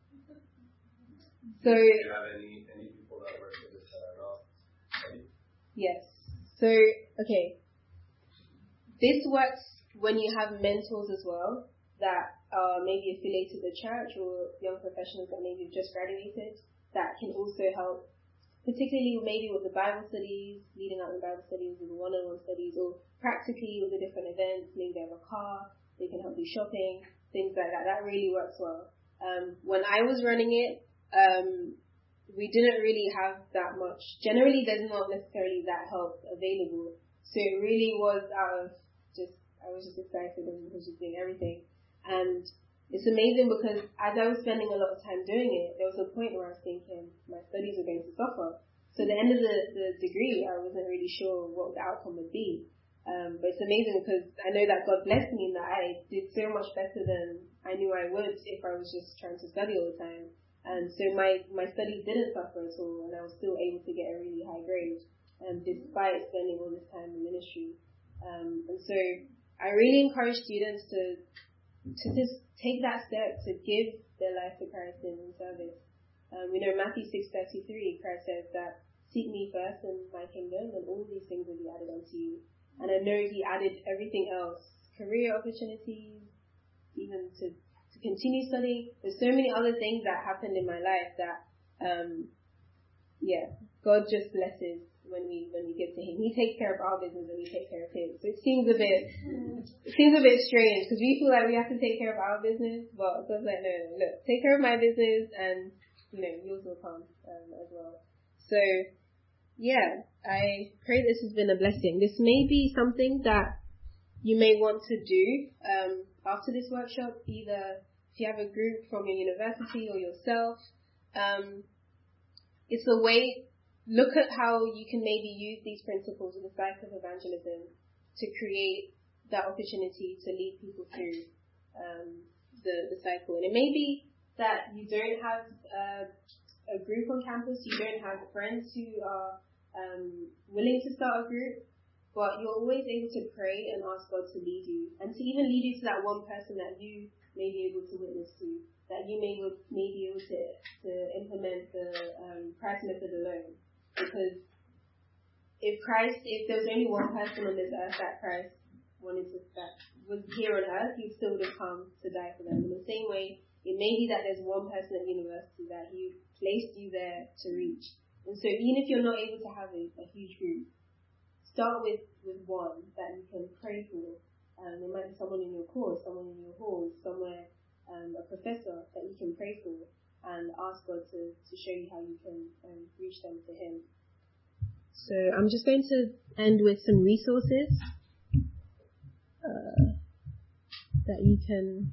So. Do you have any any people that work with this that are not studying? Yes. So, okay, this works when you have mentors as well that are maybe affiliated to the church or young professionals that maybe have just graduated that can also help, particularly maybe with the Bible studies, leading out the Bible studies or the one-on-one studies, or practically with the different events. Maybe they have a car, they can help do shopping, things like that. That really works well. Um, when I was running it, um, we didn't really have that much. Generally, there's not necessarily that help available. So it really was out of just, I was just excited and was just doing everything. And it's amazing because as I was spending a lot of time doing it, there was a point where I was thinking my studies were going to suffer. So at the end of the, the degree, I wasn't really sure what the outcome would be. Um, but it's amazing because I know that God blessed me and that I did so much better than I knew I would if I was just trying to study all the time. And so my, my studies didn't suffer at all, and I was still able to get a really high grade, um, despite spending all this time in ministry. Um, and so I really encourage students to to just take that step to give their life to Christ in service. Um, you know, Matthew six thirty-three, Christ says that, "Seek me first and my kingdom, and all these things will be added unto you." And I know He added everything else, career opportunities, even to to continue studying. There's so many other things that happened in my life that, um, yeah, God just blesses when we when we give to Him. He takes care of our business and we take care of His. So it seems a bit it seems a bit strange because we feel like we have to take care of our business, but God's like, no, no, look, take care of my business and, you know, yours will come um, as well. So yeah, I pray this has been a blessing. This may be something that you may want to do um, after this workshop, either if you have a group from your university or yourself. Um, it's a way, look at how you can maybe use these principles of the cycle of evangelism to create that opportunity to lead people through um, the, the cycle. And it may be that you don't have uh, a group on campus, you don't have friends who are um, willing to start a group, but you're always able to pray and ask God to lead you, and to even lead you to that one person that you may be able to witness to, that you may, may be able to, to implement the um, Christ method alone. Because if Christ, if there was only one person on this earth that Christ wanted to, that was here on earth, He still would have come to die for them. In the same way, it may be that there's one person at university that He placed you there to reach. And so even if you're not able to have a, a huge group, start with, with one that you can pray for. Um, there might be someone in your course, someone in your hall, somewhere, um, a professor that you can pray for and ask God to, to show you how you can um, reach them to Him. So I'm just going to end with some resources uh, that you can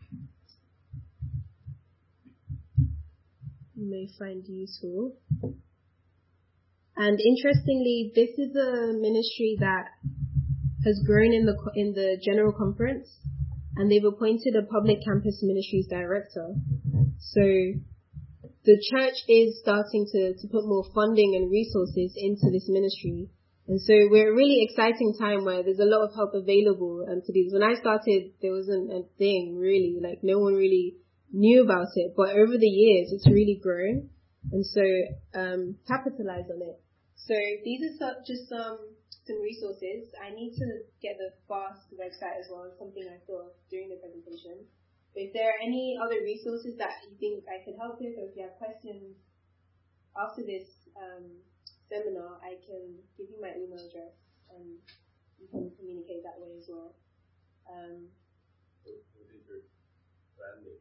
you may find useful. And interestingly, this is a ministry that has grown in the in the general conference, and they've appointed a public campus ministries director. So the church is starting to, to put more funding and resources into this ministry. And so we're at a really exciting time where there's a lot of help available um, to these. When I started, there wasn't a thing really, like no one really knew about it. But over the years, it's really grown. And so um, capitalize on it. So these are just some some resources. I need to get the FAST website as well, something I thought of during the presentation. But if there are any other resources that you think I could help with, or if you have questions after this um, seminar, I can give you my email address and you can communicate that way as well. Um, Who did your branding?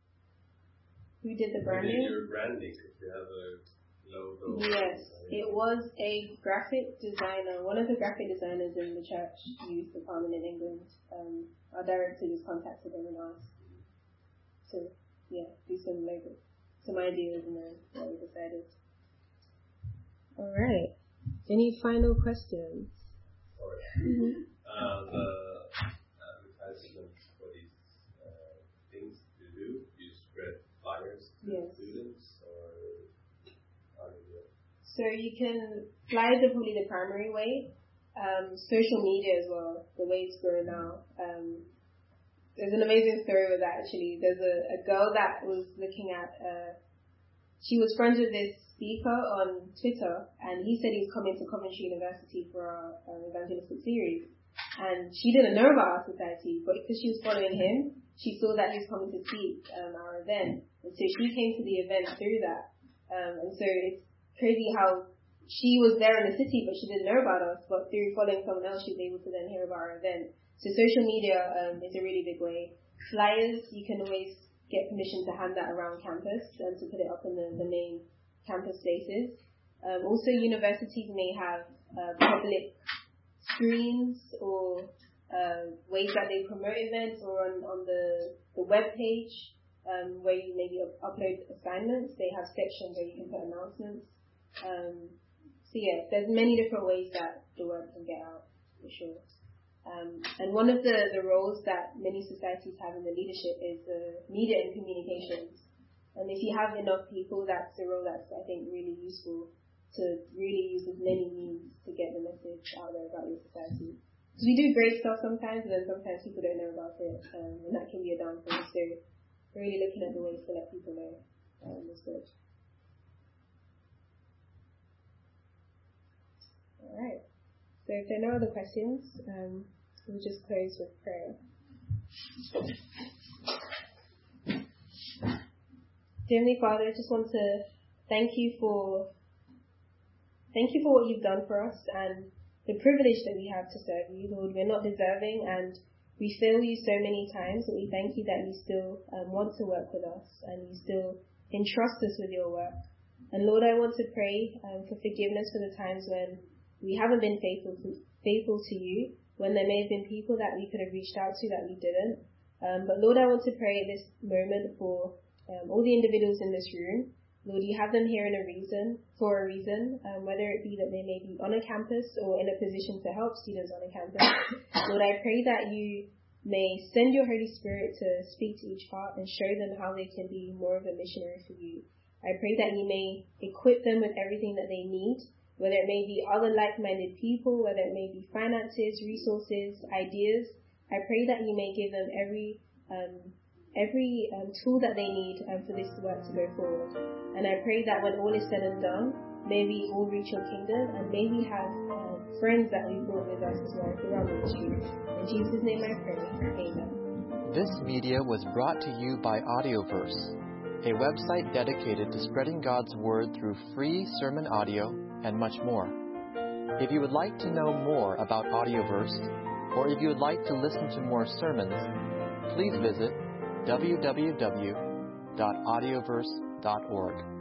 Who did the Who branding? did your branding? If you have a logo. Yes, it was a graphic designer. One of the graphic designers in the church youth department in England. Um, our director just contacted them and asked to, yeah, do some logo, some ideas, and then yeah, we decided. All right. Any final questions? Sorry. Mm-hmm. Uh, the advertisement for these uh, things to do, you spread flyers to Yes. students, or how do you do it? So you can, flyers are probably the primary way. Um, social media as well, the way it's growing now. Um, there's an amazing story with that actually. There's a, a girl that was looking at, uh, she was friends with this speaker on Twitter, and he said he was coming to Coventry University for our, our evangelistic series. And she didn't know about our society, but because she was following him, she saw that he was coming to speak um, our event. And so she came to the event through that. Um, and so it's crazy how she was there in the city, but she didn't know about us. But through following someone else, she was able to then hear about our event. So social media um, is a really big way. Flyers, you can always get permission to hand that around campus and to put it up in the, the main campus spaces. Um, also, universities may have uh, public screens or uh, ways that they promote events, or on, on the, the web page um, where you maybe up- upload assignments. They have sections where you can put announcements. Um, so yeah, there's many different ways that the word can get out, for sure. Um, and one of the, the roles that many societies have in the leadership is uh, media and communications. And if you have enough people, that's a role that's, I think, really useful to really use as many means to get the message out there about your society. Because we do great stuff sometimes, and then sometimes people don't know about it, um, and that can be a downfall. So really looking at the ways to let people know um, is good. All right. So if there are no other questions, um, we'll just close with prayer. Dear Heavenly Father, I just want to thank you for thank you for what you've done for us and the privilege that we have to serve you, Lord. We're not deserving and we fail you so many times, but we thank you that you still um, want to work with us and you still entrust us with your work. And Lord, I want to pray um, for forgiveness for the times when we haven't been faithful to, faithful to you, when there may have been people that we could have reached out to that we didn't. Um, but Lord, I want to pray at this moment for um, all the individuals in this room. Lord, you have them here in a reason, for a reason, um, whether it be that they may be on a campus or in a position to help students on a campus. Lord, I pray that you may send your Holy Spirit to speak to each heart and show them how they can be more of a missionary for you. I pray that you may equip them with everything that they need, whether it may be other like-minded people, whether it may be finances, resources, ideas. I pray that you may give them every um, every um, tool that they need um, for this work to go forward. And I pray that when all is said and done, may we all reach your kingdom, and may we have uh, friends that we brought with us as well throughout the ministry. In Jesus' name I pray. Amen. This media was brought to you by Audioverse, a website dedicated to spreading God's Word through free sermon audio and much more. If you would like to know more about Audioverse, or if you would like to listen to more sermons, please visit w w w dot audioverse dot org.